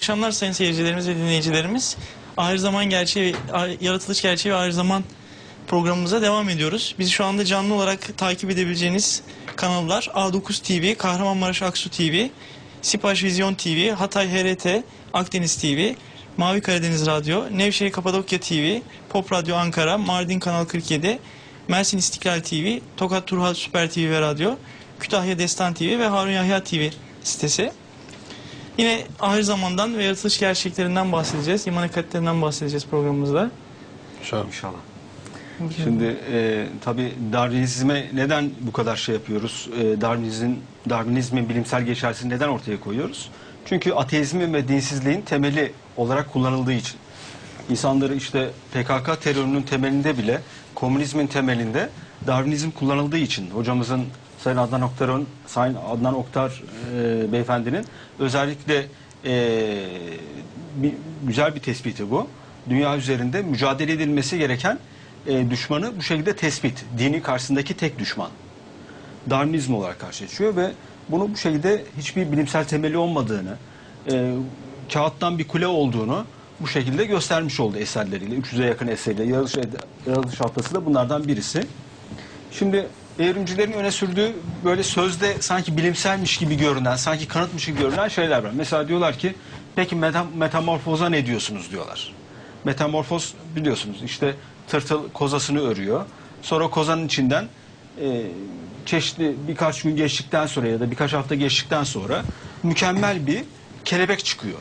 akşamlar sayın seyircilerimiz ve dinleyicilerimiz. Ahir zaman gerçeği, yaratılış gerçeği ve ahir zaman programımıza devam ediyoruz. Bizi şu anda canlı olarak takip edebileceğiniz kanallar A9 TV, Kahramanmaraş Aksu TV, Sipaş Vizyon TV, Hatay HRT, Akdeniz TV, Mavi Karadeniz Radyo, Nevşehir Kapadokya TV, Pop Radyo Ankara, Mardin Kanal 47, Mersin İstiklal TV, Tokat Turhal Süper TV ve Radyo, Kütahya Destan TV ve Harun Yahya TV sitesi. Yine ahir zamandan ve yaratılış gerçeklerinden bahsedeceğiz. İman hakikatlerinden bahsedeceğiz programımızda. İnşallah. Şimdi tabii Darwinizme neden bu kadar şey yapıyoruz? Darwinizmin bilimsel geçersini neden ortaya koyuyoruz? Çünkü ateizmin ve dinsizliğin temeli olarak kullanıldığı için. İnsanları işte PKK terörünün temelinde bile, komünizmin temelinde Darwinizm kullanıldığı için hocamızın Sayın Adnan Oktar beyefendinin özellikle güzel bir tespiti bu. Dünya üzerinde mücadele edilmesi gereken düşmanı bu şekilde tespit. Dini karşısındaki tek düşman. Darwinizm olarak karşılaşıyor ve bunu bu şekilde hiçbir bilimsel temeli olmadığını, kağıttan bir kule olduğunu bu şekilde göstermiş oldu eserleriyle. 300'e yakın eseriyle. Yaratılış Haftası da bunlardan birisi. Şimdi evrimcilerin öne sürdüğü böyle sözde sanki bilimselmiş gibi görünen, sanki kanıtmış gibi görünen şeyler var. Mesela diyorlar ki, peki metamorfoza ne diyorsunuz diyorlar. Metamorfoz biliyorsunuz işte tırtıl kozasını örüyor. Sonra kozanın içinden çeşitli birkaç gün geçtikten sonra ya da birkaç hafta geçtikten sonra mükemmel bir kelebek çıkıyor.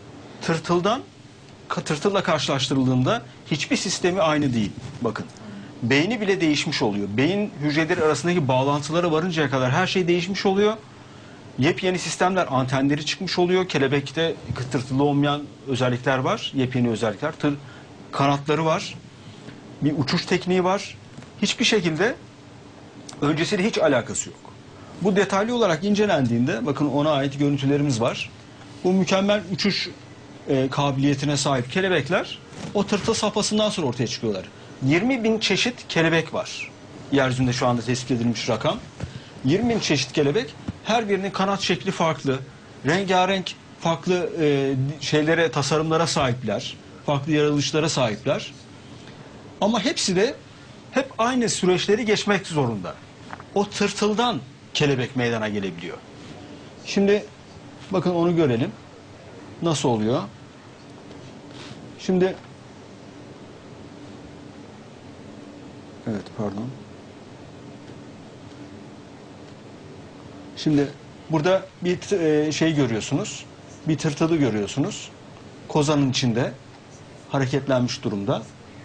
Tırtılla karşılaştırıldığında hiçbir sistemi aynı değil. Bakın. Beyni bile değişmiş oluyor. Beyin hücreleri arasındaki bağlantılara varıncaya kadar her şey değişmiş oluyor. Yepyeni sistemler, antenleri çıkmış oluyor. Kelebekte tırtılı olmayan özellikler var. Yepyeni özellikler. Kanatları var. Bir uçuş tekniği var. Hiçbir şekilde öncesiyle hiç alakası yok. Bu detaylı olarak incelendiğinde, bakın ona ait görüntülerimiz var. Bu mükemmel uçuş kabiliyetine sahip kelebekler o tırtıl safhasından sonra ortaya çıkıyorlar. 20.000 çeşit kelebek var. Yeryüzünde şu anda tespit edilmiş rakam. 20.000 çeşit kelebek, her birinin kanat şekli farklı, rengarenk farklı tasarımlara sahipler, farklı yaratılışlara sahipler. Ama hepsi de hep aynı süreçleri geçmek zorunda. O tırtıldan kelebek meydana gelebiliyor. Şimdi bakın onu görelim. Nasıl oluyor? Şimdi evet, pardon. Şimdi burada bir şey görüyorsunuz. Bir tırtılı görüyorsunuz. Kozanın içinde hareketlenmiş durumda.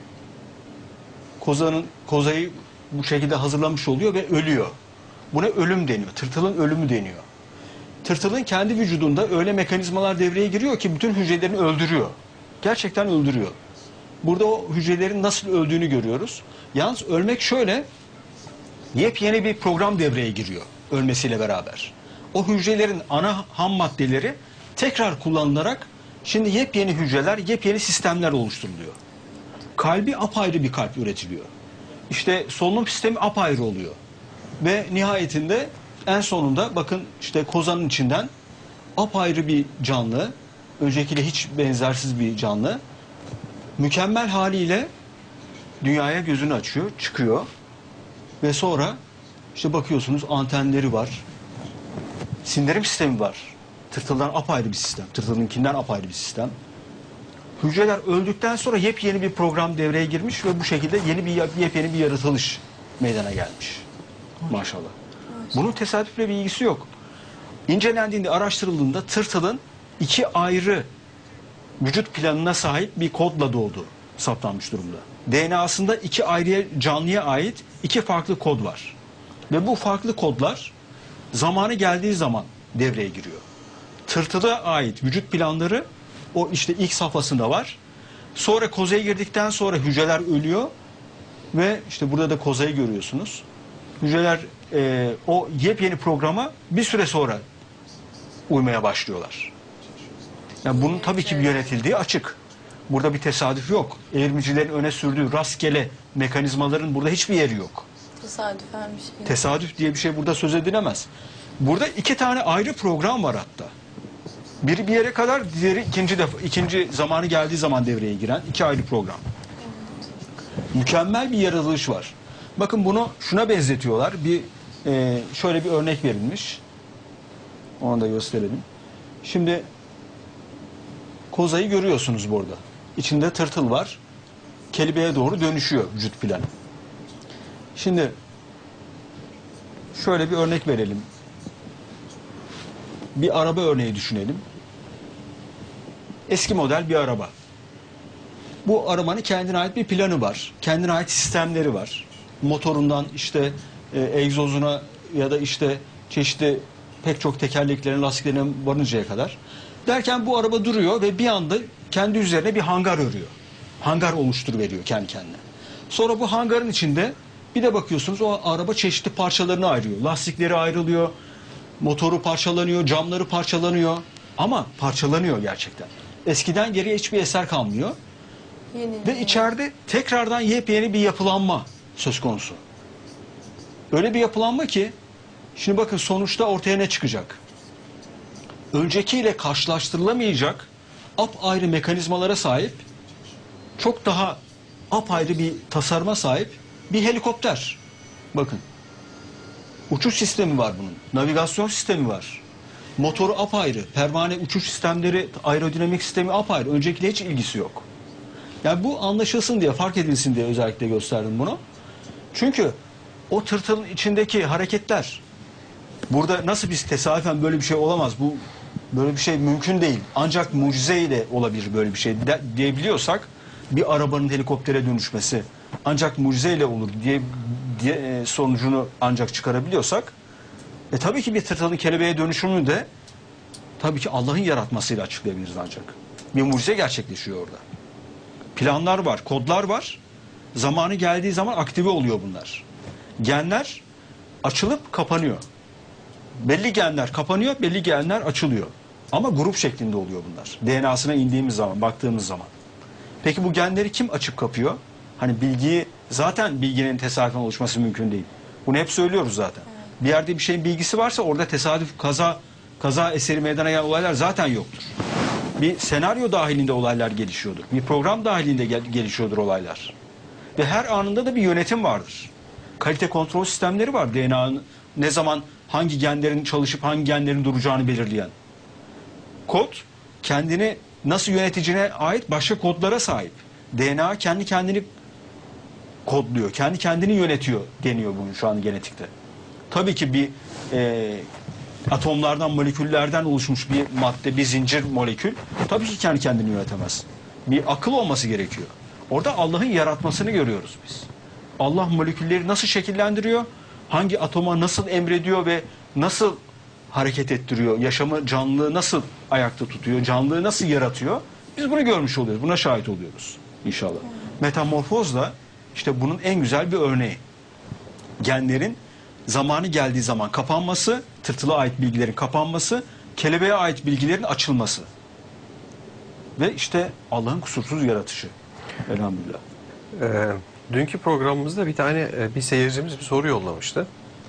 Kozayı bu şekilde hazırlamış oluyor ve ölüyor. Buna ölüm deniyor. Tırtılın ölümü deniyor. Tırtılın kendi vücudunda öyle mekanizmalar devreye giriyor ki bütün hücrelerini öldürüyor. Gerçekten öldürüyor. Burada o hücrelerin nasıl öldüğünü görüyoruz. Yalnız ölmek şöyle, yepyeni bir program devreye giriyor ölmesiyle beraber. O hücrelerin ana ham maddeleri tekrar kullanılarak şimdi yepyeni hücreler, yepyeni sistemler oluşturuluyor. Kalbi apayrı bir kalp üretiliyor. İşte solunum sistemi apayrı oluyor. Ve nihayetinde en sonunda bakın işte kozanın içinden apayrı bir canlı, öncekiyle hiç benzersiz bir canlı, mükemmel haliyle dünyaya gözünü açıyor, çıkıyor ve sonra işte bakıyorsunuz antenleri var, sindirim sistemi var. Tırtıldan apayrı bir sistem, tırtılınkinden apayrı bir sistem. Hücreler öldükten sonra yepyeni bir program devreye girmiş ve bu şekilde yepyeni bir yaratılış meydana gelmiş. Maşallah. Bunun tesadüfle bir ilgisi yok. İncelendiğinde, araştırıldığında tırtılın iki ayrı vücut planına sahip bir kodla doğduğu saptanmış durumda. DNA'sında iki ayrı canlıya ait iki farklı kod var. Ve bu farklı kodlar zamanı geldiği zaman devreye giriyor. Tırtıla ait vücut planları o işte ilk safhasında var. Sonra kozaya girdikten sonra hücreler ölüyor ve işte burada da kozayı görüyorsunuz. Hücreler o yepyeni programa bir süre sonra uymaya başlıyorlar. Yani bunun tabii ki bir yönetildiği açık. Burada bir tesadüf yok. Evrimcilerin öne sürdüğü rastgele mekanizmaların burada hiçbir yeri yok. Tesadüfen bir şey. Tesadüf diye bir şey burada söz edilemez. Burada iki tane ayrı program var hatta. Biri bir yere kadar, diğeri ikinci zamanı geldiği zaman devreye giren 2 ayrı program. Mükemmel bir yaratılış var. Bakın bunu şuna benzetiyorlar. Şöyle bir örnek verilmiş. Onu da gösterelim. Şimdi kozayı görüyorsunuz burada. İçinde tırtıl var. Kelebeğe doğru dönüşüyor vücut planı. Şimdi şöyle bir örnek verelim. Bir araba örneği düşünelim. Eski model bir araba. Bu arabanın kendine ait bir planı var. Kendine ait sistemleri var. Motorundan işte egzozuna ya da işte çeşitli pek çok tekerleklerin, lastiklerine varıncaya kadar. Derken bu araba duruyor ve bir anda kendi üzerine bir hangar örüyor. Hangar oluşturuveriyor kendi kendine. Sonra bu hangarın içinde bir de bakıyorsunuz o araba çeşitli parçalarına ayrılıyor. Lastikleri ayrılıyor, motoru parçalanıyor, camları parçalanıyor. Ama parçalanıyor gerçekten. Eskiden geriye hiçbir eser kalmıyor. Ve içeride tekrardan yepyeni bir yapılanma söz konusu. Öyle bir yapılanma ki şimdi bakın sonuçta ortaya ne çıkacak? Öncekiyle karşılaştırılamayacak apayrı mekanizmalara sahip, çok daha apayrı bir tasarıma sahip bir helikopter. Bakın. Uçuş sistemi var bunun. Navigasyon sistemi var. Motoru apayrı. Pervane uçuş sistemleri, aerodinamik sistemi apayrı. Öncekiyle hiç ilgisi yok. Yani bu anlaşılsın diye, fark edilsin diye özellikle gösterdim bunu. Çünkü o tırtılın içindeki hareketler, burada nasıl biz tesadüfen böyle bir şey olamaz, bu böyle bir şey mümkün değil. Ancak mucizeyle olabilir böyle bir şey diyebiliyorsak, bir arabanın helikoptere dönüşmesi ancak mucizeyle olur diye sonucunu ancak çıkarabiliyorsak, tabii ki bir tırtılın kelebeğe dönüşümünü de tabii ki Allah'ın yaratmasıyla açıklayabiliriz ancak. Bir mucize gerçekleşiyor orada. Planlar var, kodlar var. Zamanı geldiği zaman aktive oluyor bunlar. Genler açılıp kapanıyor. Belli genler kapanıyor, belli genler açılıyor. Ama grup şeklinde oluyor bunlar. DNA'sına indiğimiz zaman, baktığımız zaman. Peki bu genleri kim açıp kapıyor? Hani zaten bilginin tesadüfen oluşması mümkün değil. Bunu hep söylüyoruz zaten. Bir yerde bir şeyin bilgisi varsa orada tesadüf, kaza eseri meydana gelen olaylar zaten yoktur. Bir senaryo dahilinde olaylar gelişiyordur. Bir program dahilinde gelişiyordur olaylar. Ve her anında da bir yönetim vardır. Kalite kontrol sistemleri var. DNA'nın ne zaman hangi genlerin çalışıp hangi genlerin duracağını belirleyen. Kod kendini nasıl yöneteceğine ait başka kodlara sahip. DNA kendi kendini kodluyor, kendi kendini yönetiyor deniyor bugün şu an genetikte. Tabii ki bir atomlardan, moleküllerden oluşmuş bir madde, bir zincir molekül tabii ki kendi kendini yönetemez. Bir akıl olması gerekiyor. Orada Allah'ın yaratmasını görüyoruz biz. Allah molekülleri nasıl şekillendiriyor, hangi atoma nasıl emrediyor ve nasıl hareket ettiriyor, yaşamı, canlılığı nasıl ayakta tutuyor, canlılığı nasıl yaratıyor, biz bunu görmüş oluyoruz, buna şahit oluyoruz inşallah. Metamorfoz da işte bunun en güzel bir örneği. Genlerin zamanı geldiği zaman kapanması, tırtıla ait bilgilerin kapanması, kelebeğe ait bilgilerin açılması. Ve işte Allah'ın kusursuz yaratışı. Elhamdülillah. Dünkü programımızda bir seyircimiz bir soru yollamıştı.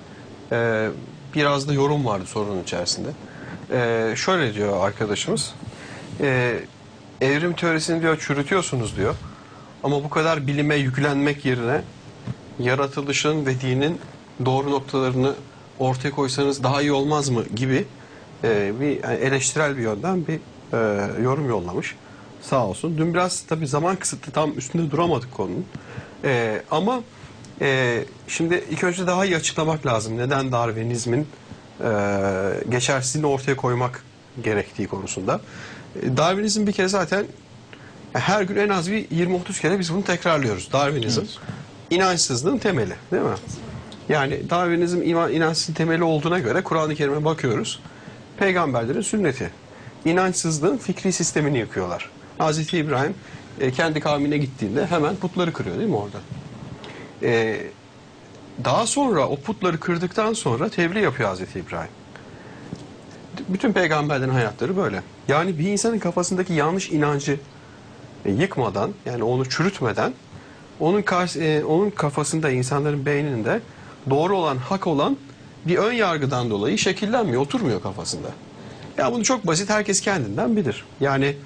Biraz da yorum vardı sorunun içerisinde. Şöyle diyor arkadaşımız. Evrim teorisini diyor çürütüyorsunuz diyor. Ama bu kadar bilime yüklenmek yerine yaratılışın ve dinin doğru noktalarını ortaya koysanız daha iyi olmaz mı gibi eleştirel bir yönden bir yorum yollamış. Sağ olsun. Dün biraz tabii zaman kısıtlı, tam üstünde duramadık konunun. Ama şimdi ilk önce daha iyi açıklamak lazım. Neden Darwinizmin geçersizliğini ortaya koymak gerektiği konusunda. Darwinizm bir kere zaten her gün en az bir 20-30 kere biz bunu tekrarlıyoruz. Darwinizm inançsızlığın temeli, değil mi? Yani Darwinizm inançsızlığın temeli olduğuna göre Kur'an-ı Kerim'e bakıyoruz. Peygamberlerin sünneti. İnançsızlığın fikri sistemini yıkıyorlar. Hazreti İbrahim kendi kavmine gittiğinde hemen putları kırıyor, değil mi orada? Daha sonra o putları kırdıktan sonra tebliğ yapıyor Hazreti İbrahim. Bütün peygamberlerin hayatları böyle. Yani bir insanın kafasındaki yanlış inancı yıkmadan, yani onu çürütmeden, onun kafasında, insanların beyninde doğru olan, hak olan bir ön yargıdan dolayı şekillenmiyor, oturmuyor kafasında. Ya bunu çok basit, herkes kendinden bilir. Yani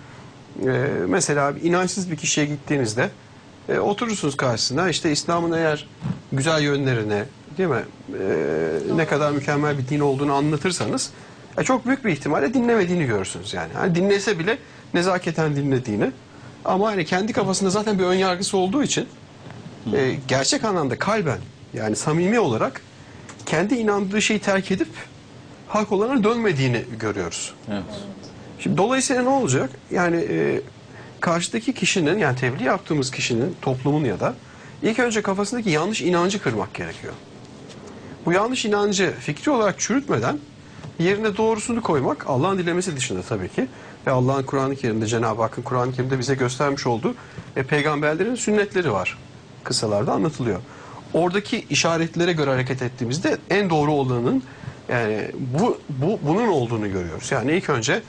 mesela inançsız bir kişiye gittiğinizde oturursunuz karşısına, işte İslam'ın eğer güzel yönlerine, değil mi, ne kadar mükemmel bir din olduğunu anlatırsanız çok büyük bir ihtimalle dinlemediğini görürsünüz yani. Hani dinlese bile nezaketen dinlediğini, ama hani kendi kafasında zaten bir ön yargısı olduğu için gerçek anlamda kalben, yani samimi olarak kendi inandığı şeyi terk edip hak olana dönmediğini görüyoruz. Evet. Şimdi dolayısıyla ne olacak? Yani karşıdaki kişinin, yani tebliğ yaptığımız kişinin, toplumun ya da ilk önce kafasındaki yanlış inancı kırmak gerekiyor. Bu yanlış inancı fikri olarak çürütmeden yerine doğrusunu koymak, Allah'ın dilemesi dışında tabii ki, ve Allah'ın Kur'an-ı Kerim'de, Cenab-ı Hakk'ın Kur'an-ı Kerim'de bize göstermiş olduğu peygamberlerin sünnetleri var. Kıssalarda anlatılıyor. Oradaki işaretlere göre hareket ettiğimizde en doğru olanın, yani bunun olduğunu görüyoruz. Yani ilk önce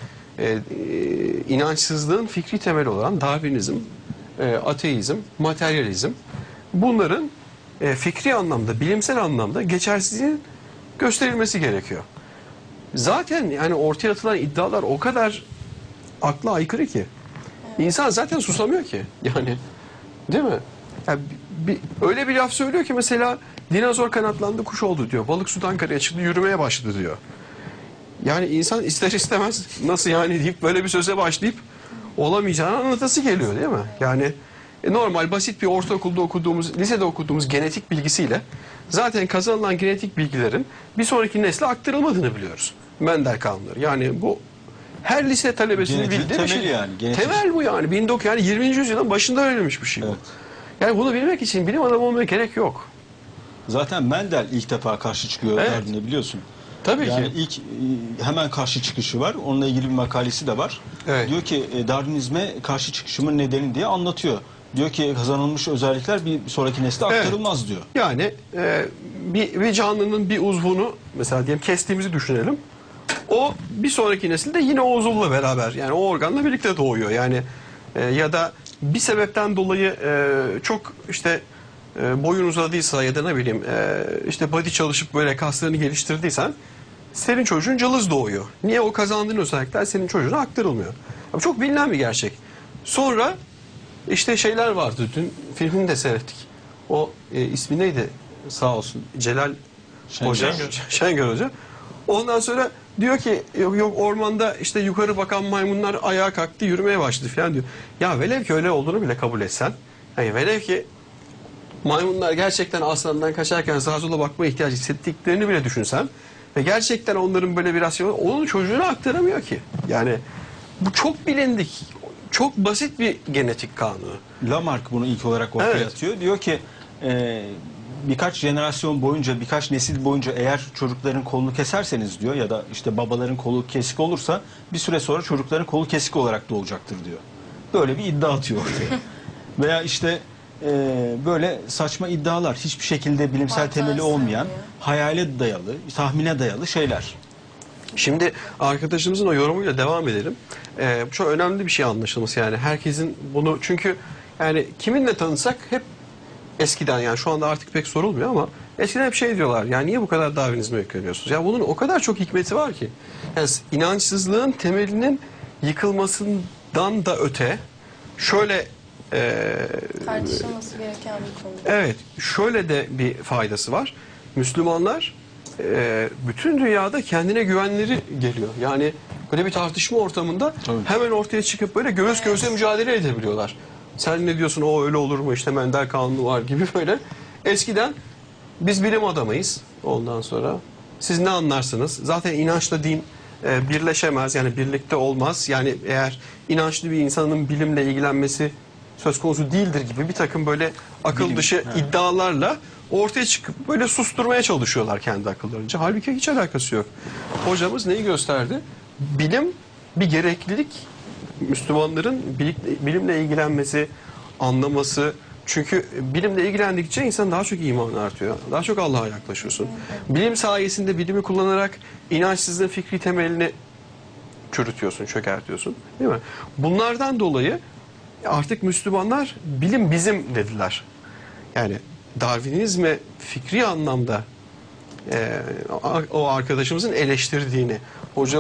inançsızlığın fikri temeli olan Darwinizm, ateizm, materyalizm, bunların fikri anlamda, bilimsel anlamda geçersizliğin gösterilmesi gerekiyor. Zaten yani ortaya atılan iddialar o kadar akla aykırı ki. İnsan zaten susamıyor ki. Yani değil mi? Yani öyle bir laf söylüyor ki mesela dinozor kanatlandı, kuş oldu diyor. Balık sudan karaya çıktı, yürümeye başladı diyor. Yani insan ister istemez nasıl yani deyip böyle bir söze başlayıp olamayacağını anlatası geliyor, değil mi? Yani normal basit bir ortaokulda okuduğumuz, lisede okuduğumuz genetik bilgisiyle zaten kazanılan genetik bilgilerin bir sonraki nesle aktarılmadığını biliyoruz. Mendel kanunları. Yani bu her lise talebesinin Genetiğin bildiği bir şey. temeli yani, genetik. Temel bu yani. Yani 20. yüzyılın başında öğrenilmiş bir şey bu. Evet. Yani bunu bilmek için bilim adamı olmaya gerek yok. Zaten Mendel ilk defa karşı çıkıyor Evet. Darwin'e, biliyorsun. Tabii Yani ki. ilk hemen karşı çıkışı var. Onunla ilgili bir makalesi de var. Evet. Diyor ki Darwinizme karşı çıkışımın nedeni diye anlatıyor. Diyor ki kazanılmış özellikler bir sonraki nesle Evet. aktarılmaz diyor. Yani bir canlının bir uzvunu mesela diyelim kestiğimizi düşünelim. O bir sonraki nesilde yine o uzuvla beraber, yani o organla birlikte doğuyor. Yani ya da bir sebepten dolayı çok işte boyun uzadıysa ya da ne bileyim işte body çalışıp böyle kaslarını geliştirdiysen senin çocuğun cılız doğuyor. Niye? O kazandığın özellikler senin çocuğuna aktarılmıyor. Ama çok bilinen bir gerçek. Sonra işte şeyler vardı. Dün filmini de seyrettik. O ismi neydi? Sağ olsun. Celal Hoca. Şengör Hoca. Ondan sonra diyor ki yok ormanda işte yukarı bakan maymunlar ayağa kalktı, yürümeye başladı falan diyor. Ya velev ki öyle olduğunu bile kabul etsen. Yani velev ki maymunlar gerçekten aslandan kaçarken sağa sola bakma ihtiyacı hissettiklerini bile düşünsen ve gerçekten onların böyle biraz şey var, onun çocuğuna aktaramıyor ki. Yani bu çok bilindik, çok basit bir genetik kanunu. Lamarck bunu ilk olarak ortaya Evet. atıyor. Diyor ki birkaç jenerasyon boyunca, birkaç nesil boyunca eğer çocukların kolunu keserseniz diyor, ya da işte babaların kolu kesik olursa bir süre sonra çocukların kolu kesik olarak doğacaktır diyor. Böyle bir iddia atıyor ortaya. Veya işte böyle saçma iddialar, hiçbir şekilde bilimsel Mantığa temeli olmayan, sığmıyor. hayale dayalı, tahmine dayalı şeyler. Şimdi arkadaşımızın o yorumuyla devam edelim. Çok önemli bir şey anlaşılması, yani herkesin bunu, çünkü yani kiminle tanısak hep eskiden, yani şu anda artık pek sorulmuyor ama eskiden hep şey diyorlar, yani niye bu kadar Darwinizme yükleniyorsunuz? Ya bunun o kadar çok hikmeti var ki. Yani inançsızlığın temelinin yıkılmasından da öte şöyle Tartışılması gereken bir konu. evet, şöyle de bir faydası var. Müslümanlar bütün dünyada kendine güvenleri geliyor. Yani böyle bir tartışma ortamında Tabii. hemen ortaya çıkıp böyle göğüs göğüse mücadele edebiliyorlar. Sen ne diyorsun, o öyle olur mu, işte Mendel kanunu var gibi böyle. Eskiden biz bilim adamıyız, ondan sonra siz ne anlarsınız? Zaten inançla din birleşemez, yani birlikte olmaz. Yani eğer inançlı bir insanın bilimle ilgilenmesi söz konusu değildir gibi bir takım böyle akıl Bilim, dışı evet. iddialarla ortaya çıkıp böyle susturmaya çalışıyorlar kendi akıllarınca. Halbuki hiç alakası yok. Hocamız neyi gösterdi? Bilim bir gereklilik. Müslümanların bilimle ilgilenmesi, anlaması. Çünkü bilimle ilgilendikçe insan daha çok iman artıyor. Daha çok Allah'a yaklaşıyorsun. Bilim sayesinde bilimi kullanarak inançsızlığın fikri temelini çürütüyorsun, çökertiyorsun. Değil mi? Bunlardan dolayı artık Müslümanlar bilim bizim dediler. Yani Darwinizme fikri anlamda o arkadaşımızın eleştirdiğini, hocamız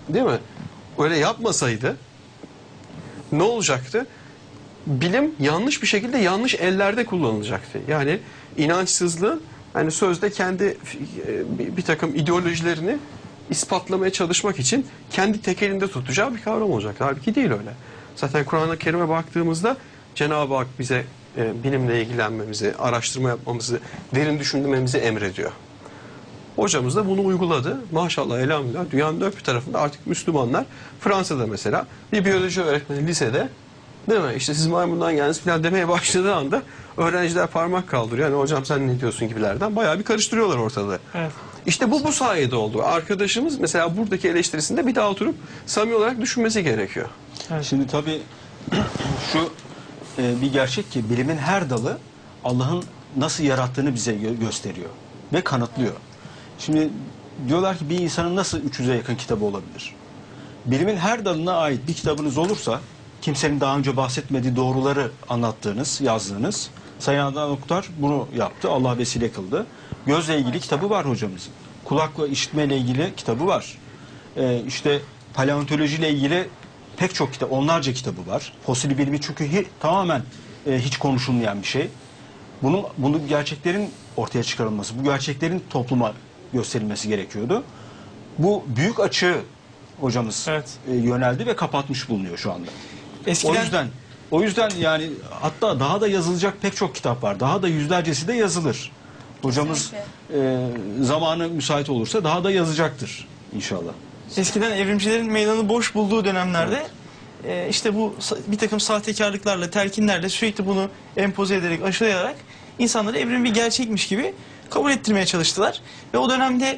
değil mi? Öyle yapmasaydı ne olacaktı? Bilim yanlış bir şekilde yanlış ellerde kullanılacaktı. Yani inançsızlığın hani sözde kendi bir takım ideolojilerini ispatlamaya çalışmak için kendi tek elinde tutacağı bir kavram olacaktı. Halbuki değil öyle. Zaten Kur'an-ı Kerim'e baktığımızda Cenab-ı Hak bize bilimle ilgilenmemizi, araştırma yapmamızı, derin düşünmemizi emrediyor. Hocamız da bunu uyguladı. Maşallah, elhamdülillah dünyanın dört bir tarafında artık Müslümanlar, Fransa'da mesela bir biyoloji öğretmeni lisede, değil mi? İşte siz maymundan geldiniz falan demeye başladığı anda öğrenciler parmak kaldırıyor. Yani hocam sen ne diyorsun gibilerden bayağı bir karıştırıyorlar ortalığı. Evet. İşte bu sayede oldu. Arkadaşımız mesela buradaki eleştirisinde bir daha oturup samimi olarak düşünmesi gerekiyor. Şimdi tabii şu bir gerçek ki bilimin her dalı Allah'ın nasıl yarattığını bize gösteriyor ve kanıtlıyor. Şimdi diyorlar ki bir insanın nasıl 300'e yakın kitabı olabilir? Bilimin her dalına ait bir kitabınız olursa, kimsenin daha önce bahsetmediği doğruları anlattığınız, yazdığınız, Sayın Adnan Oktar bunu yaptı, Allah vesile kıldı. Gözle ilgili kitabı var hocamızın. Kulakla işitmeyle ilgili kitabı var. İşte paleontolojiyle ilgili pek çok kitap, onlarca kitabı var. Fosil bilimi çünkü tamamen hiç konuşulmayan bir şey. Bunun gerçeklerin ortaya çıkarılması, bu gerçeklerin topluma gösterilmesi gerekiyordu. Bu büyük açığı hocamız yöneldi ve kapatmış bulunuyor şu anda. Eskiden O yüzden yani hatta daha da yazılacak pek çok kitap var. Daha da yüzlercesi de yazılır. Hocamız zamanı müsait olursa daha da yazacaktır inşallah. Eskiden evrimcilerin meydanı boş bulduğu dönemlerde işte bu bir takım sahtekarlıklarla, telkinlerle sürekli bunu empoze ederek, aşılayarak insanları evrim bir gerçekmiş gibi kabul ettirmeye çalıştılar. Ve o dönemde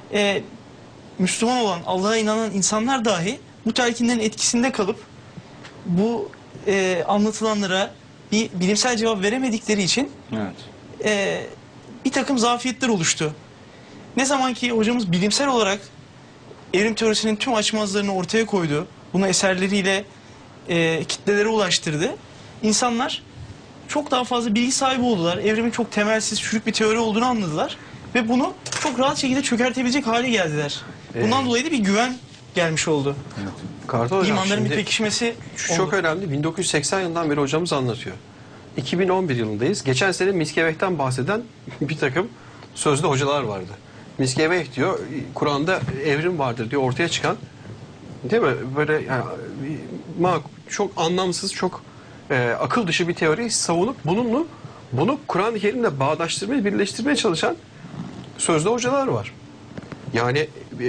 Müslüman olan, Allah'a inanan insanlar dahi bu telkinlerin etkisinde kalıp bu anlatılanlara bir bilimsel cevap veremedikleri için bir takım zafiyetler oluştu. Ne zaman ki hocamız bilimsel olarak evrim teorisinin tüm açmazlarını ortaya koydu, bunu eserleriyle kitlelere ulaştırdı, İnsanlar çok daha fazla bilgi sahibi oldular. Evrimin çok temelsiz, çürük bir teori olduğunu anladılar ve bunu çok rahat şekilde çökertebilecek hale geldiler. Bundan dolayı da bir güven gelmiş oldu. Kartal hocam, İmanların bir pekişmesi şu çok önemli. 1980 yılından beri hocamız anlatıyor. 2011 yılındayız. Geçen sene Miskeveh'ten bahseden bir takım sözde hocalar vardı. Miskeveh diyor, Kur'an'da evrim vardır diyor, ortaya çıkan, değil mi? Böyle yani, çok anlamsız, çok akıl dışı bir teoriyi savunup bunu Kur'an-ı Kerim'le bağdaştırmaya, birleştirmeye çalışan sözde hocalar var. Yani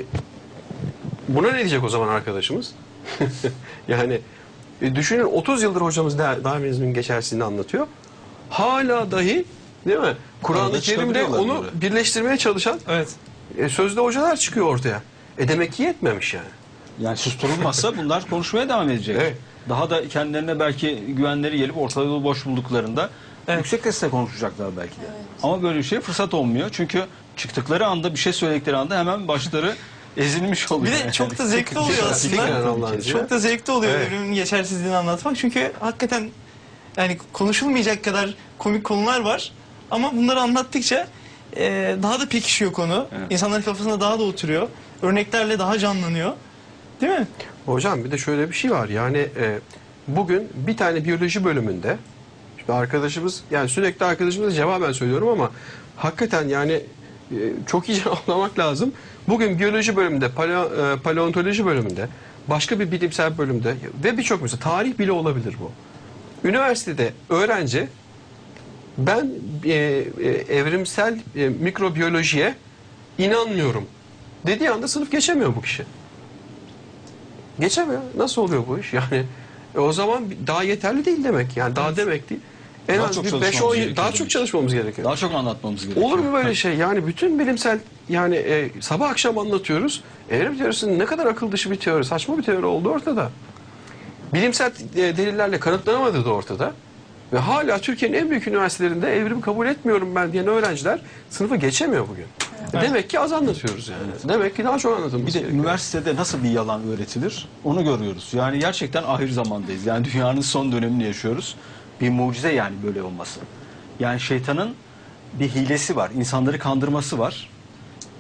buna ne diyecek o zaman arkadaşımız? Yani düşünün, 30 yıldır hocamız daimizmin geçersizliğini anlatıyor. Hala dahi, değil mi? Kur'an-ı Kerim'de onu birleştirmeye çalışan sözde hocalar çıkıyor ortaya. Demek ki yetmemiş yani. Yani susturulmazsa bunlar konuşmaya devam edecek. Evet. Daha da kendilerine belki güvenleri gelip ortalığı boş bulduklarında yüksek sesle konuşacaklar belki de. Ama böyle bir şey fırsat olmuyor. Çünkü çıktıkları anda, bir şey söyledikleri anda hemen başları ezilmiş oluyor. Bir de çok da zevkli oluyor aslında. Çok da zevkli oluyor evrimin geçersizliğini anlatmak. Çünkü hakikaten yani konuşulmayacak kadar komik konular var. Ama bunları anlattıkça daha da pekişiyor konu. İnsanların kafasında daha da oturuyor. Örneklerle daha canlanıyor. Değil mi? Hocam bir de şöyle bir şey var. Yani bugün bir tane biyoloji bölümünde işte arkadaşımız, yani sürekli arkadaşımıza cevaben söylüyorum ama hakikaten yani çok iyi cevaplamak lazım. Bugün biyoloji bölümünde, paleontoloji bölümünde, başka bir bilimsel bölümde ve birçok mesela tarih bile olabilir bu. Üniversitede öğrenci ben evrimsel mikrobiyolojiye inanmıyorum dediği anda sınıf geçemiyor bu kişi. Geçemiyor. Nasıl oluyor bu iş? Yani o zaman daha yeterli değil demek. Yani daha demek değil. En Daha az çok bir çalışmamız 5-10 yıl gerekiyor daha demek. çok çalışmamız gerekiyor. Daha çok anlatmamız gerekiyor. Olur mu böyle şey? Yani bütün bilimsel, yani sabah akşam anlatıyoruz. Evrim teorisinin ne kadar akıl dışı bir teori, saçma bir teori olduğu ortada. Bilimsel delillerle kanıtlanamadığı da ortada. Ve hala Türkiye'nin en büyük üniversitelerinde evrimi kabul etmiyorum ben diyen öğrenciler sınıfı geçemiyor bugün. Demek ki az anlatıyoruz yani. Demek ki daha çok anlatılması Bir de gerekiyor. üniversitede nasıl bir yalan öğretilir onu görüyoruz. Yani gerçekten ahir zamandayız. Yani dünyanın son dönemini yaşıyoruz. Bir mucize yani böyle olması. Yani şeytanın bir hilesi var. İnsanları kandırması var.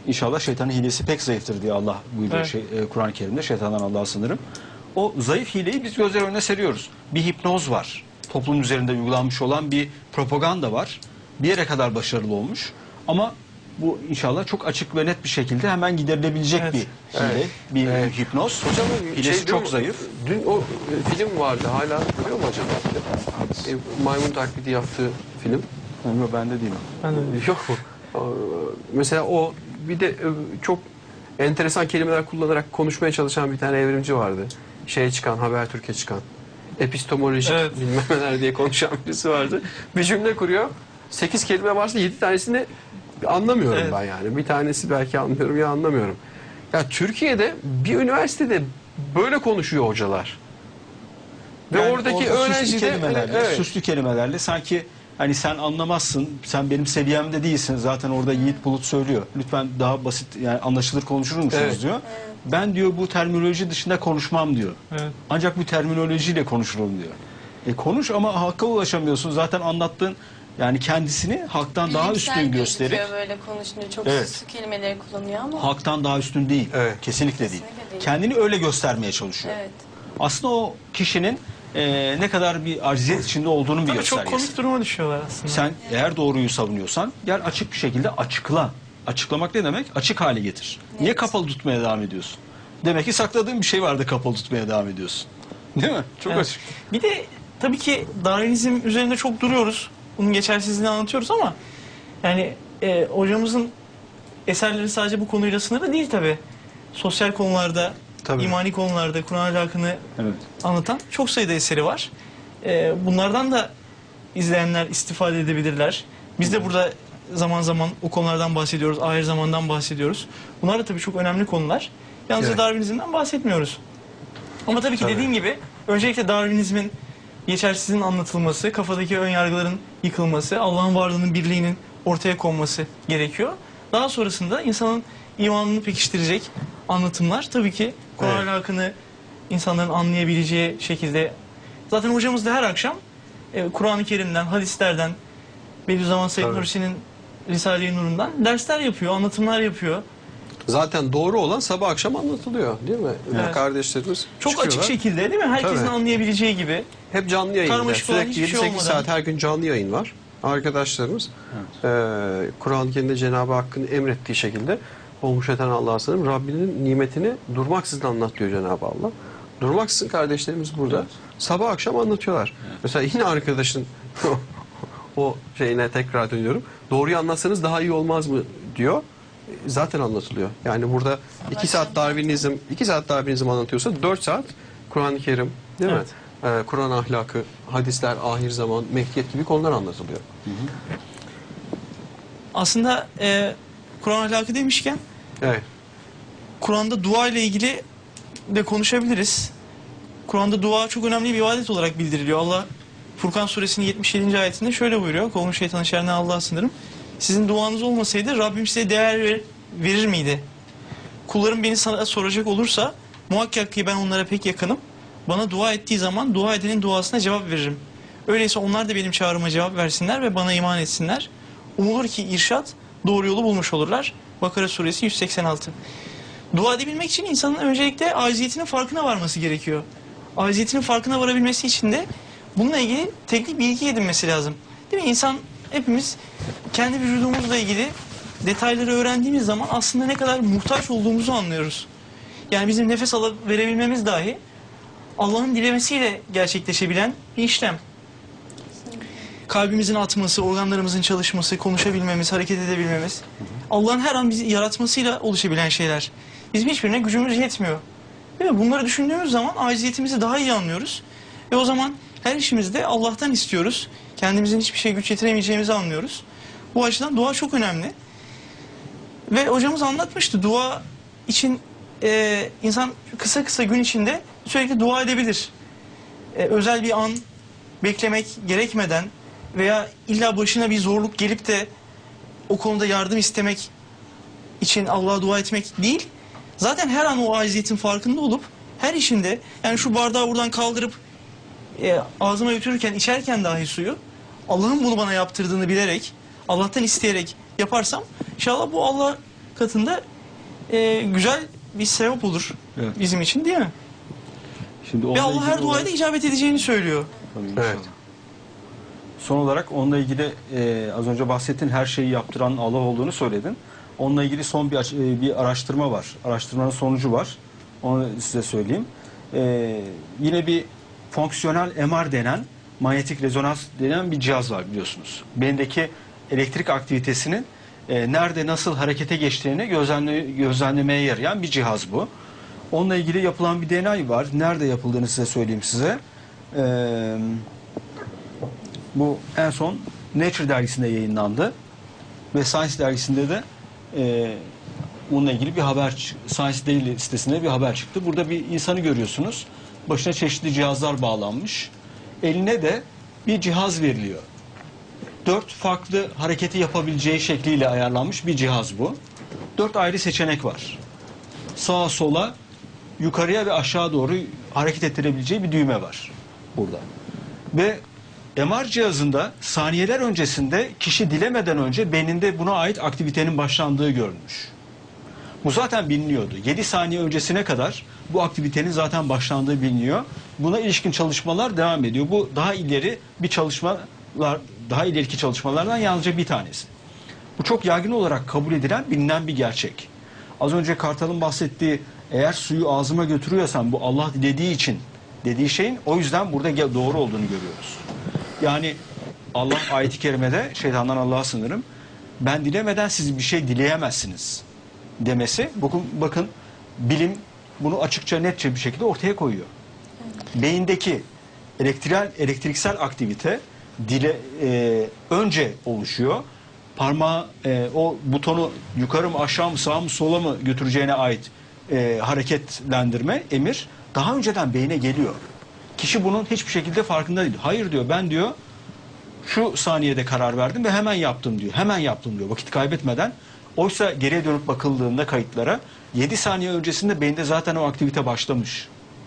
İnşallah şeytanın hilesi pek zayıftır diye Allah buyuruyor Evet. Kur'an-ı Kerim'de. Şeytandan Allah'a sınırım. O zayıf hileyi biz gözler önüne seriyoruz. Bir hipnoz var. Toplum üzerinde uygulanmış olan bir propaganda var. Bir yere kadar başarılı olmuş. Ama bu inşallah çok açık ve net bir şekilde hemen giderilebilecek Evet. bir hile, bir hipnoz. Hocam Hilesi çok zayıf. Dün o film vardı. Hala duruyor mu acaba film? Maymun taklidi yaptığı film. Yok, bende değil. Ben de Yok mu? Mesela o bir de çok enteresan kelimeler kullanarak konuşmaya çalışan bir tane evrimci vardı. Şeye çıkan, Habertürk'e çıkan. Epistemolojik Evet. bilmem neler diye konuşan birisi vardı. Bir cümle kuruyor. 8 kelime varsa 7 tanesini anlamıyorum Evet. ben yani. Bir tanesi belki anlıyorum ya anlamıyorum. Ya Türkiye'de bir üniversitede böyle konuşuyor hocalar. Ve Yani oradaki orada öğrenci süslü de kelimelerle, evet. süslü kelimelerle sanki hani sen anlamazsın, sen benim seviyemde değilsin. Zaten orada Yiğit Bulut söylüyor. Lütfen daha basit, yani anlaşılır konuşur musunuz Evet. diyor. Ben diyor bu terminoloji dışında konuşmam diyor. Evet. Ancak bu terminolojiyle konuşurum diyor. Konuş ama hakka ulaşamıyorsun. Zaten anlattığın yani kendisini haktan daha Bilimsel üstün gösterip gözüküyor böyle konuşunca çok Evet. süslü kelimeleri kullanıyor ama haktan daha üstün değil. Evet. Kesinlikle değil. Kesinlikle değil. Kendini öyle göstermeye çalışıyor. evet. Aslında o kişinin ne kadar bir acziyet içinde olduğunun bir Tabii çok göstergesi. komik duruma düşüyorlar aslında. Sen eğer doğruyu savunuyorsan gel açık bir şekilde açıkla. Açıklamak ne demek? Açık hale getir. Niye Evet. kapalı tutmaya devam ediyorsun? Demek ki sakladığın bir şey vardı, kapalı tutmaya devam ediyorsun. Değil mi? Çok Evet. açık. Bir de tabii ki Darwinizm üzerinde çok duruyoruz. Bunun geçersizliğini anlatıyoruz ama yani hocamızın eserleri sadece bu konuyla sınırlı değil tabii. Sosyal konularda, Tabii. imani konularda Kur'an ahlakını Evet. anlatan çok sayıda eseri var. Bunlardan da izleyenler istifade edebilirler. Biz de burada zaman zaman o konulardan bahsediyoruz, ahir zamandan bahsediyoruz. Bunlar da tabii çok önemli konular. Yalnızca Evet. Darwinizm'den bahsetmiyoruz. Ama tabii ki Tabii. dediğim gibi öncelikle Darwinizmin geçersizliğin anlatılması, kafadaki ön yargıların yıkılması, Allah'ın varlığının birliğinin ortaya konması gerekiyor. Daha sonrasında insanın imanını pekiştirecek anlatımlar tabii ki Kur'an Evet. ahlakını insanların anlayabileceği şekilde. Zaten hocamız da her akşam Kur'an-ı Kerim'den, hadislerden, Bediüzzaman Said Tabii. Nursi'nin Risale-i Nur'undan dersler yapıyor, anlatımlar yapıyor. Zaten doğru olan sabah akşam anlatılıyor değil mi? Evet. Kardeşlerimiz Çok açık çıkıyorlar. şekilde değil mi? Herkesin Tabii. anlayabileceği gibi. Hep canlı yayında. Karmaşık olan Sürekli hiçbir şey 7-8 olmadan. saat her gün canlı yayın var. Arkadaşlarımız Kur'an-ı Kerim'de Cenab-ı Hakk'ın emrettiği şekilde olmuş eten Allah'a sığınırım. Rabbinin nimetini durmaksızın anlat diyor Cenab-ı Allah. Durmaksızın kardeşlerimiz burada. Evet. Sabah akşam anlatıyorlar. Mesela yine arkadaşın o şeyine tekrar dönüyorum. Doğruyu anlatsanız daha iyi olmaz mı diyor. Zaten anlatılıyor. Yani burada 2 saat Darwinizm anlatıyorsa 4 saat Kur'an-ı Kerim değil Evet. mi? Kur'an ahlakı, hadisler, ahir zaman, mehdiyet gibi konular anlatılıyor. Aslında Kur'an ahlakı demişken Evet. Kur'an'da dua ile ilgili de konuşabiliriz. Kur'an'da dua çok önemli bir ibadet olarak bildiriliyor. Allah Furkan suresinin 77. ayetinde şöyle buyuruyor. Kovmuş şeytanın şerrinden Allah'a sığınırım. Sizin duanız olmasaydı Rabbim size değer verir miydi? Kullarım beni sana soracak olursa muhakkak ki ben onlara pek yakınım. Bana dua ettiği zaman dua edenin duasına cevap veririm. Öyleyse onlar da benim çağrıma cevap versinler ve bana iman etsinler. Umulur ki irşat doğru yolu bulmuş olurlar. Bakara suresi 186. Dua edebilmek için insanın öncelikle aciziyetinin farkına varması gerekiyor. Aciziyetinin farkına varabilmesi için de bununla ilgili teknik bilgi edinmesi lazım. Değil mi? İnsan hepimiz kendi vücudumuzla ilgili detayları öğrendiğimiz zaman aslında ne kadar muhtaç olduğumuzu anlıyoruz. Yani bizim nefes alıp verebilmemiz dahi Allah'ın dilemesiyle gerçekleşebilen bir işlem. Kalbimizin atması, organlarımızın çalışması, konuşabilmemiz, hareket edebilmemiz. Allah'ın her an bizi yaratmasıyla oluşabilen şeyler. Bizim hiçbirine gücümüz yetmiyor. Değil mi? Bunları düşündüğümüz zaman aciziyetimizi daha iyi anlıyoruz. Ve o zaman her işimizde Allah'tan istiyoruz. Kendimizin hiçbir şey güç yetiremeyeceğimizi anlıyoruz. Bu açıdan dua çok önemli. Ve hocamız anlatmıştı. Dua için insan kısa kısa gün içinde sürekli dua edebilir. Özel bir an beklemek gerekmeden veya illa başına bir zorluk gelip de o konuda yardım istemek için Allah'a dua etmek değil. Zaten her an o aciziyetin farkında olup her işinde, yani şu bardağı buradan kaldırıp ağzıma götürürken, içerken dahi suyu Allah'ın bunu bana yaptırdığını bilerek, Allah'tan isteyerek yaparsam inşallah bu Allah katında güzel bir sevap olur Evet. bizim için, değil mi? Şimdi Ve onunla Allah her ilgili duaya olarak- da icabet edeceğini söylüyor. Tabii, inşallah. Evet. Son olarak onunla ilgili az önce bahsettiğin her şeyi yaptıran Allah olduğunu söyledin. Onunla ilgili son bir araştırma var. Araştırmanın sonucu var. Onu size söyleyeyim. Yine bir fonksiyonel MR denen, manyetik rezonans denen bir cihaz var biliyorsunuz. Beyindeki elektrik aktivitesinin nerede nasıl harekete geçtiğini gözlemlemeye yarayan bir cihaz bu. Onunla ilgili yapılan bir deney var. Nerede yapıldığını size söyleyeyim size. Bu en son Nature dergisinde yayınlandı ve Science dergisinde de bununla ilgili bir haber, Science Daily sitesinde bir haber çıktı. Burada bir insanı görüyorsunuz. Başına çeşitli cihazlar bağlanmış. Eline de bir cihaz veriliyor. 4 farklı hareketi yapabileceği şekliyle ayarlanmış bir cihaz bu. 4 ayrı seçenek var. Sağa sola, yukarıya ve aşağı doğru hareket ettirebileceği bir düğme var burada. Ve MR cihazında saniyeler öncesinde kişi dilemeden önce beyninde buna ait aktivitenin başlandığı görülmüş. Bu zaten biliniyordu. 7 saniye öncesine kadar bu aktivitenin zaten başlandığı biliniyor. Buna ilişkin çalışmalar devam ediyor. Bu daha ileri bir daha ileriki çalışmalardan yalnızca bir tanesi. Bu çok yaygın olarak kabul edilen, bilinen bir gerçek. Az önce Kartal'ın bahsettiği, eğer suyu ağzıma götürüyorsam bu Allah dilediği için dediği şeyin o yüzden burada doğru olduğunu görüyoruz. Yani Allah ayet-i kerimede, şeytandan Allah'a sığınırım, ben dilemeden siz bir şey dileyemezsiniz demesi, bakın bilim bunu açıkça netçe bir şekilde ortaya koyuyor. Beyindeki elektriksel aktivite önce oluşuyor. Parmağı o butonu yukarı mı aşağı mı sağa mı sola mı götüreceğine ait hareketlendirme, emir daha önceden beyne geliyor. Kişi bunun hiçbir şekilde farkında değil. Hayır diyor, ben diyor şu saniyede karar verdim ve hemen yaptım diyor. Hemen yaptım diyor, vakit kaybetmeden. Oysa geriye dönüp bakıldığında kayıtlara 7 saniye öncesinde beyinde zaten o aktivite başlamış.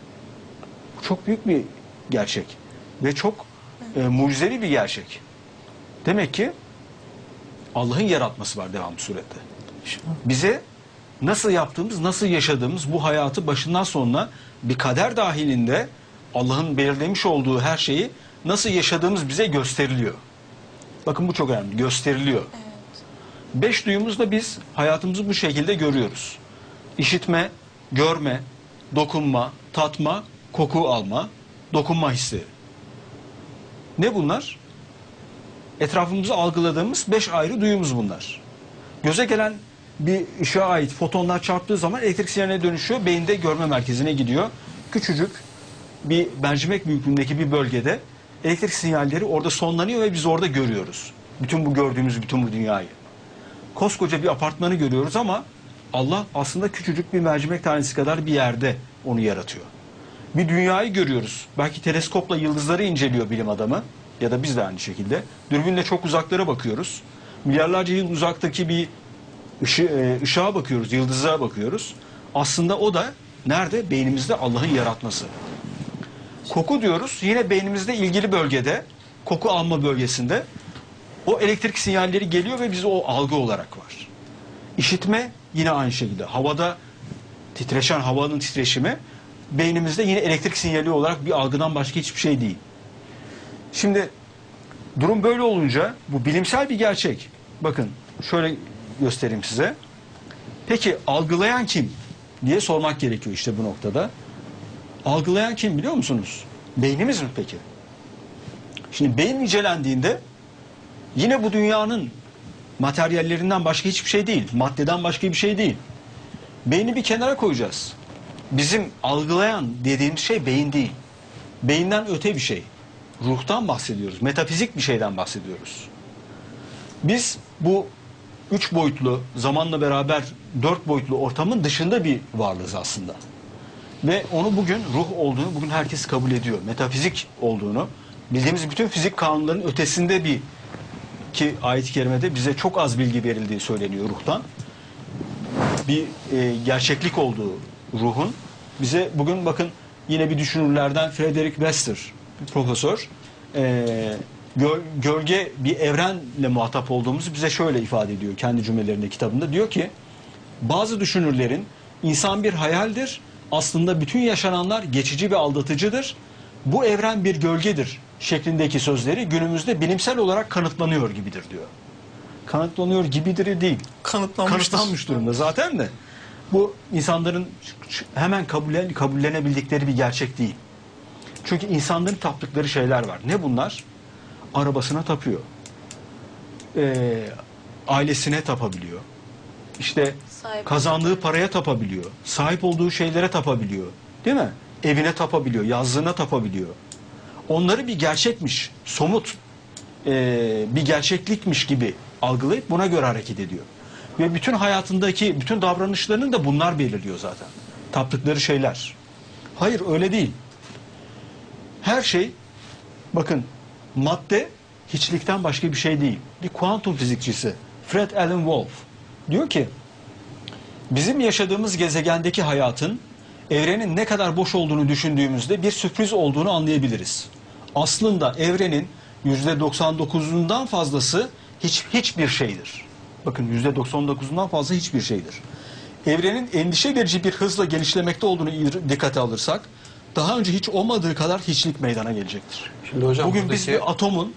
Bu çok büyük bir gerçek ve çok mucizevi bir gerçek. Demek ki Allah'ın yaratması var devamlı surette. Bize nasıl yaptığımız, nasıl yaşadığımız bu hayatı başından sonuna bir kader dahilinde Allah'ın belirlemiş olduğu her şeyi nasıl yaşadığımız bize gösteriliyor. Bakın bu çok önemli. Gösteriliyor. Evet. 5 duyumuzla biz hayatımızı bu şekilde görüyoruz. İşitme, görme, dokunma, tatma, koku alma, dokunma hisleri. Ne bunlar? Etrafımızı algıladığımız 5 ayrı duyumuz bunlar. Göze gelen bir ışığa ait fotonlar çarptığı zaman elektrik sinyaline dönüşüyor. Beyinde görme merkezine gidiyor. Küçücük bir mercimek büyüklüğündeki bir bölgede elektrik sinyalleri orada sonlanıyor ve biz orada görüyoruz. Bütün bu gördüğümüz bütün bu dünyayı. Koskoca bir apartmanı görüyoruz ama Allah aslında küçücük bir mercimek tanesi kadar bir yerde onu yaratıyor. Bir dünyayı görüyoruz. Belki teleskopla yıldızları inceliyor bilim adamı ya da biz de aynı şekilde. Dürbünle çok uzaklara bakıyoruz. Milyarlarca yıl uzaktaki bir ışığa bakıyoruz, yıldıza bakıyoruz. Aslında o da nerede? Beynimizde Allah'ın yaratması. Koku diyoruz. Yine beynimizde ilgili bölgede, koku alma bölgesinde o elektrik sinyalleri geliyor ve bize o algı olarak var. İşitme yine aynı şekilde. Havada titreşen havanın titreşimi beynimizde yine elektrik sinyali olarak bir algıdan başka hiçbir şey değil. Şimdi durum böyle olunca bu bilimsel bir gerçek. Bakın şöyle göstereyim size. Peki algılayan kim diye sormak gerekiyor işte bu noktada. Algılayan kim biliyor musunuz? Beynimiz mi peki? Şimdi beyin incelendiğinde yine bu dünyanın materyallerinden başka hiçbir şey değil. Maddeden başka bir şey değil. Beyni bir kenara koyacağız. Bizim algılayan dediğimiz şey beyin değil. Beyinden öte bir şey. Ruhtan bahsediyoruz. Metafizik bir şeyden bahsediyoruz. Biz bu 3 boyutlu, zamanla beraber 4 boyutlu ortamın dışında bir varlığız aslında. Ve onu bugün ruh olduğunu bugün herkes kabul ediyor. Metafizik olduğunu, bildiğimiz bütün fizik kanunlarının ötesinde bir, ki ayet-i kerimede bize çok az bilgi verildiği söyleniyor ruhtan. Bir gerçeklik olduğu ruhun. Bize bugün bakın yine bir düşünürlerden Frederick Wester, bir profesör, gölge bir evrenle muhatap olduğumuzu bize şöyle ifade ediyor kendi cümlelerinde kitabında. Diyor ki Bazı düşünürlerin insan bir hayaldir, aslında bütün yaşananlar geçici ve aldatıcıdır, bu evren bir gölgedir şeklindeki sözleri günümüzde bilimsel olarak kanıtlanıyor gibidir diyor. Kanıtlanıyor gibidir değil. Kanıtlanmış durumda zaten de. Bu insanların hemen kabullenebildikleri bir gerçek değil. Çünkü insanların taptıkları şeyler var. Ne bunlar? Arabasına tapıyor. Ailesine tapabiliyor. İşte Sahip kazandığı olduğu. paraya tapabiliyor. Sahip olduğu şeylere tapabiliyor. Değil mi? Evine tapabiliyor. Yazlığına tapabiliyor. Onları bir gerçekmiş, somut bir gerçeklikmiş gibi algılayıp buna göre hareket ediyor. Ve bütün hayatındaki bütün davranışlarını da bunlar belirliyor zaten. Taptıkları şeyler. Hayır öyle değil. Her şey, bakın, madde hiçlikten başka bir şey değil. Bir kuantum fizikçisi Fred Alan Wolf diyor ki bizim yaşadığımız gezegendeki hayatın evrenin ne kadar boş olduğunu düşündüğümüzde bir sürpriz olduğunu anlayabiliriz. Aslında evrenin %99'undan fazlası hiçbir şeydir. Bakın %99'undan fazla hiçbir şeydir. Evrenin endişe verici bir hızla genişlemekte olduğunu dikkate alırsak daha önce hiç olmadığı kadar hiçlik meydana gelecektir. Şimdi hocam Bugün biz bir atomun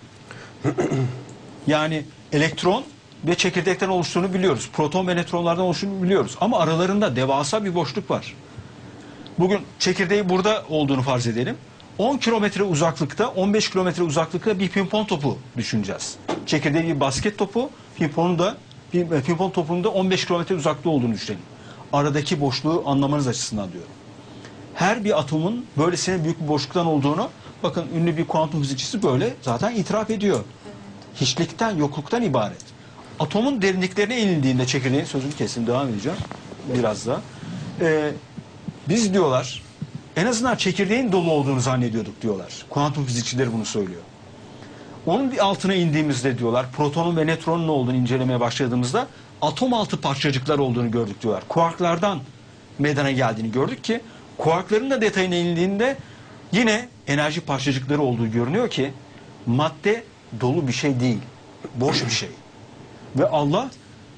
yani elektron ve çekirdekten oluştuğunu biliyoruz. Proton ve nötronlardan oluştuğunu biliyoruz. Ama aralarında devasa bir boşluk var. Bugün çekirdeği burada olduğunu farz edelim. 10 kilometre uzaklıkta, 15 kilometre uzaklıkta bir pimpon topu düşüneceğiz. Çekirdeği bir basket topu, pimpon topunun da 15 kilometre uzaklığı olduğunu düşünelim. Aradaki boşluğu anlamanız açısından diyorum. Her bir atomun böylesine büyük bir boşluktan olduğunu, bakın ünlü bir kuantum fizikçisi böyle zaten itiraf ediyor. Hiçlikten, yokluktan ibaret. Atomun derinliklerine inildiğinde çekirdeğin, sözünü kesin devam edeceğim biraz da. Biz diyorlar en azından çekirdeğin dolu olduğunu zannediyorduk diyorlar. Kuantum fizikçileri bunu söylüyor. Onun bir altına indiğimizde diyorlar protonun ve nötronun ne olduğunu incelemeye başladığımızda atom altı parçacıklar olduğunu gördük diyorlar. Kuarklardan meydana geldiğini gördük ki kuarkların da detayına inildiğinde yine enerji parçacıkları olduğu görünüyor ki madde dolu bir şey değil. Boş bir şey. Ve Allah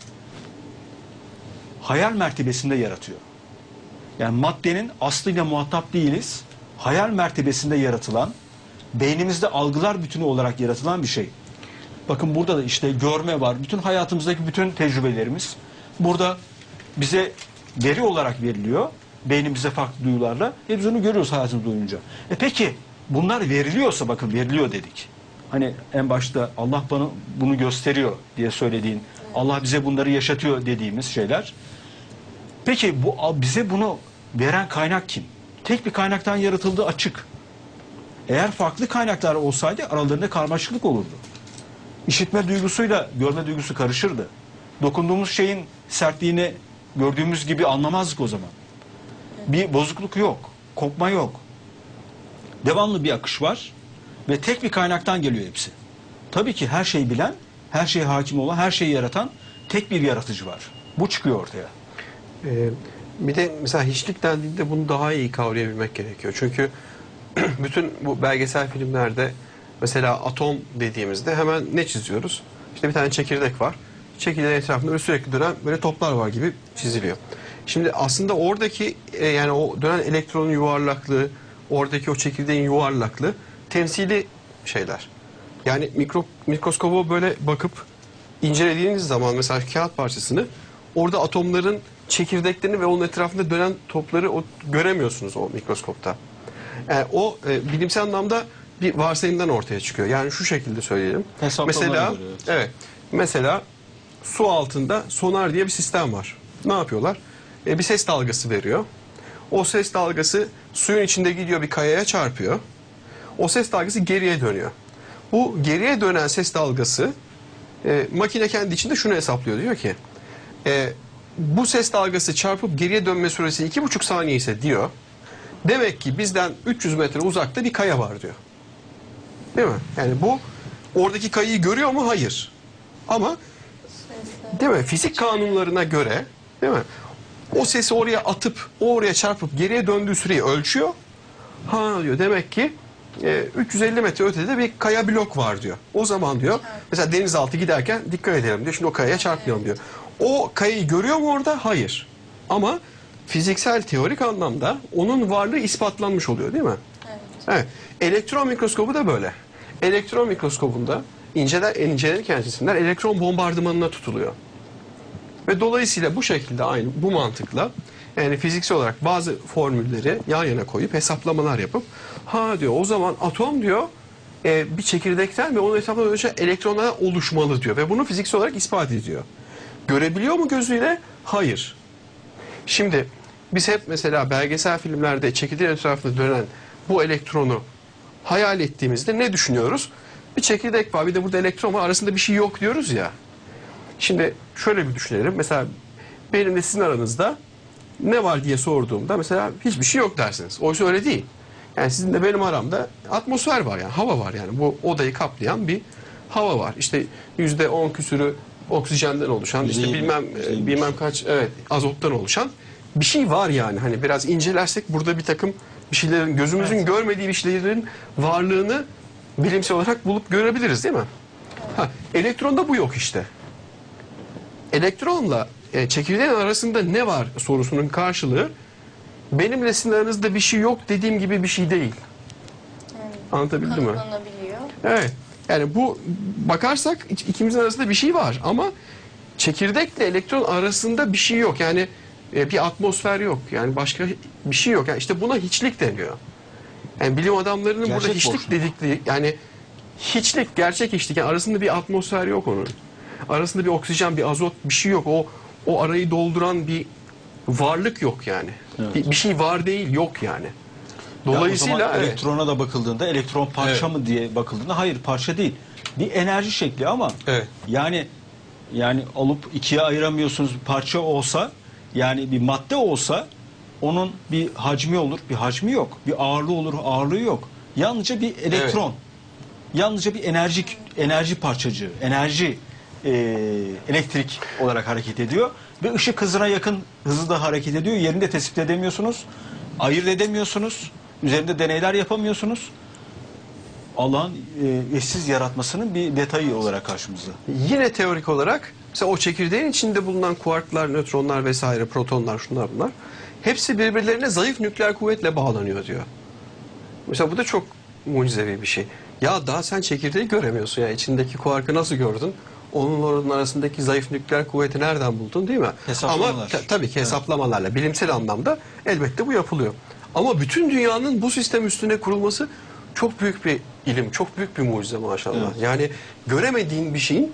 hayal mertebesinde yaratıyor. Yani maddenin aslıyla muhatap değiliz. Hayal mertebesinde yaratılan, beynimizde algılar bütünü olarak yaratılan bir şey. Bakın burada da işte görme var. Bütün hayatımızdaki bütün tecrübelerimiz burada bize veri olarak veriliyor. Beynimize farklı duyularla. Biz onu görüyoruz hayatımız boyunca. Peki bunlar veriliyorsa, bakın veriliyor dedik. Hani en başta Allah bana bunu gösteriyor diye söylediğin, Allah bize bunları yaşatıyor dediğimiz şeyler. Peki bize bunu veren kaynak kim? Tek bir kaynaktan yaratıldığı açık. Eğer farklı kaynaklar olsaydı aralarında karmaşıklık olurdu. İşitme duygusuyla görme duygusu karışırdı. Dokunduğumuz şeyin sertliğini gördüğümüz gibi anlamazdık o zaman. Bir bozukluk yok, kopma yok. Devamlı bir akış var ve tek bir kaynaktan geliyor hepsi. Tabii ki her şeyi bilen, her şeye hakim olan, her şeyi yaratan tek bir yaratıcı var. Bu çıkıyor ortaya. Bir de mesela hiçlik dendiğinde bunu daha iyi kavrayabilmek gerekiyor. Çünkü bütün bu belgesel filmlerde mesela atom dediğimizde hemen ne çiziyoruz? İşte bir tane çekirdek var. Çekirdeğin etrafında böyle sürekli dönen böyle toplar var gibi çiziliyor. Şimdi aslında oradaki yani o dönen elektronun yuvarlaklığı, oradaki o çekirdeğin yuvarlaklığı temsili şeyler. Yani mikroskoba böyle bakıp incelediğiniz zaman mesela kağıt parçasını orada atomların çekirdeklerini ve onun etrafında dönen topları göremiyorsunuz o mikroskopta. Yani o bilimsel anlamda bir varsayımdan ortaya çıkıyor. Yani şu şekilde söyleyelim. Mesela evet. Mesela su altında sonar diye bir sistem var. Ne yapıyorlar? Bir ses dalgası veriyor. O ses dalgası suyun içinde gidiyor bir kayaya çarpıyor. O ses dalgası geriye dönüyor. Bu geriye dönen ses dalgası makine kendi içinde şunu hesaplıyor. Diyor ki bu ses dalgası çarpıp geriye dönme süresi 2,5 saniye ise diyor. Demek ki bizden 300 metre uzakta bir kaya var diyor. Değil mi? Yani bu oradaki kayayı görüyor mu? Hayır. Ama değil mi? Fizik kanunlarına göre değil mi? O sesi oraya atıp o oraya çarpıp geriye döndüğü süreyi ölçüyor. Ha diyor demek ki 350 metre ötede bir kaya blok var diyor. O zaman diyor mesela denizaltı giderken dikkat edelim diyor. Şimdi o kayaya çarpmayalım diyor. O kayayı görüyor mu orada? Hayır. Ama fiziksel teorik anlamda onun varlığı ispatlanmış oluyor değil mi? Evet. Evet. Elektron mikroskobu da böyle. Elektron mikroskobunda incelenirken cisimler elektron bombardımanına tutuluyor. Ve dolayısıyla bu şekilde aynı bu mantıkla yani fiziksel olarak bazı formülleri yan yana koyup hesaplamalar yapıp ha diyor o zaman atom diyor bir çekirdekten ve onun etrafında dönüşen elektronlar oluşmalı diyor ve bunu fiziksel olarak ispat ediyor. Görebiliyor mu gözüyle? Hayır. Şimdi biz hep mesela belgesel filmlerde çekirdeğin etrafında dönen bu elektronu hayal ettiğimizde ne düşünüyoruz? Bir çekirdek var bir de burada elektron var arasında bir şey yok diyoruz ya. Şimdi şöyle bir düşünelim. Mesela benim de sizin aranızda ne var diye sorduğumda mesela hiçbir şey yok dersiniz. Oysa öyle değil. Yani sizin de benim aramda atmosfer var yani hava var yani bu odayı kaplayan bir hava var. İşte %10 küsürü oksijenden oluşan işte bilmem kaç azottan oluşan bir şey var yani. Hani biraz incelersek burada bir takım bir şeylerin gözümüzün görmediği bir şeylerin varlığını bilimsel olarak bulup görebiliriz değil mi? Elektronda bu yok işte. Elektronla çekirdeğin arasında ne var sorusunun karşılığı benimle sizin aranızda bir şey yok dediğim gibi bir şey değil. Anlatabildim mi? Kanıtlanabiliyor. Evet. Yani bu bakarsak ikimizin arasında bir şey var ama çekirdekle elektron arasında bir şey yok. Yani bir atmosfer yok. Yani başka bir şey yok. Yani işte buna hiçlik deniyor. Yani bilim adamlarının Gerçek burada hiçlik boşluk. dedikleri yani hiçlik, gerçek hiçlik. Yani arasında bir atmosfer yok onun. Arasında bir oksijen, bir azot bir şey yok. O arayı dolduran bir varlık yok yani. Evet. Bir şey var değil, yok yani. Dolayısıyla Dolayısıyla evet. elektrona da bakıldığında elektron parça mı diye bakıldığında hayır parça değil. Bir enerji şekli ama Evet. yani alıp ikiye ayıramıyorsunuz bir parça olsa yani bir madde olsa onun bir hacmi olur, bir hacmi yok. Bir ağırlığı olur, ağırlığı yok. Yalnızca bir elektron. Yalnızca bir enerji parçacığı, elektrik olarak hareket ediyor ve ışık hızına yakın hızda hareket ediyor. Yerinde tespit edemiyorsunuz, ayırt edemiyorsunuz, üzerinde deneyler yapamıyorsunuz. Allah'ın eşsiz yaratmasının bir detayı olarak karşımızda. Yine teorik olarak mesela o çekirdeğin içinde bulunan kuarklar, nötronlar vesaire, protonlar, şunlar bunlar hepsi birbirlerine zayıf nükleer kuvvetle bağlanıyor diyor. Mesela bu da çok mucizevi bir şey. Ya daha sen çekirdeği göremiyorsun ya içindeki kuarkı nasıl gördün? Onun arasındaki zayıf nükleer kuvveti nereden buldun değil mi? Hesaplamalar. Ama tabii ki hesaplamalarla bilimsel anlamda elbette bu yapılıyor. Ama bütün dünyanın bu sistem üstüne kurulması çok büyük bir ilim, çok büyük bir mucize maşallah. Evet. Yani göremediğin bir şeyin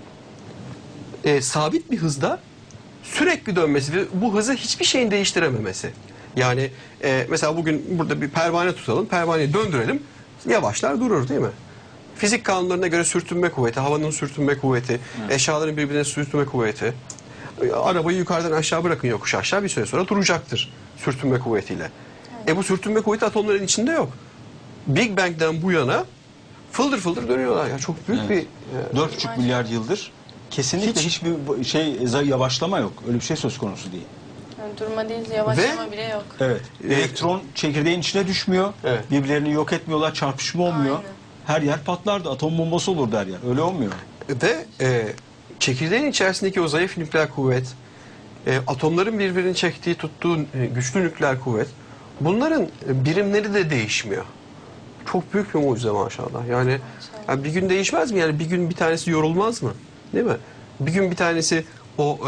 sabit bir hızda sürekli dönmesi ve bu hızı hiçbir şeyin değiştirememesi. Yani mesela bugün burada bir pervane tutalım, pervaneyi döndürelim, yavaşlar durur değil mi? Fizik kanunlarına göre sürtünme kuvveti, havanın sürtünme kuvveti, eşyaların birbirine sürtünme kuvveti. Arabayı yukarıdan aşağı bırakın yokuş aşağı bir süre sonra duracaktır sürtünme kuvvetiyle. Bu sürtünme kuvveti atomların içinde yok. Big Bang'den bu yana fıldır fıldır dönüyorlar. Ya çok büyük bir 4,5 milyar yıldır kesinlikle hiçbir yavaşlama yok. Öyle bir şey söz konusu değil. Yani durma değil, yavaşlama bile yok. Evet. Elektron çekirdeğin içine düşmüyor. Evet. Birbirlerini yok etmiyorlar. Çarpışma olmuyor. Aynen. Her yer patlardı. Atom bombası olurdu her yer. Öyle olmuyor. ve çekirdeğin içerisindeki o zayıf nükleer kuvvet, atomların birbirini çektiği, tuttuğu güçlü nükleer kuvvet, bunların birimleri de değişmiyor. Çok büyük bir mucize maşallah. Yani bir gün değişmez mi? Yani bir gün bir tanesi yorulmaz mı? Değil mi? Bir gün bir tanesi o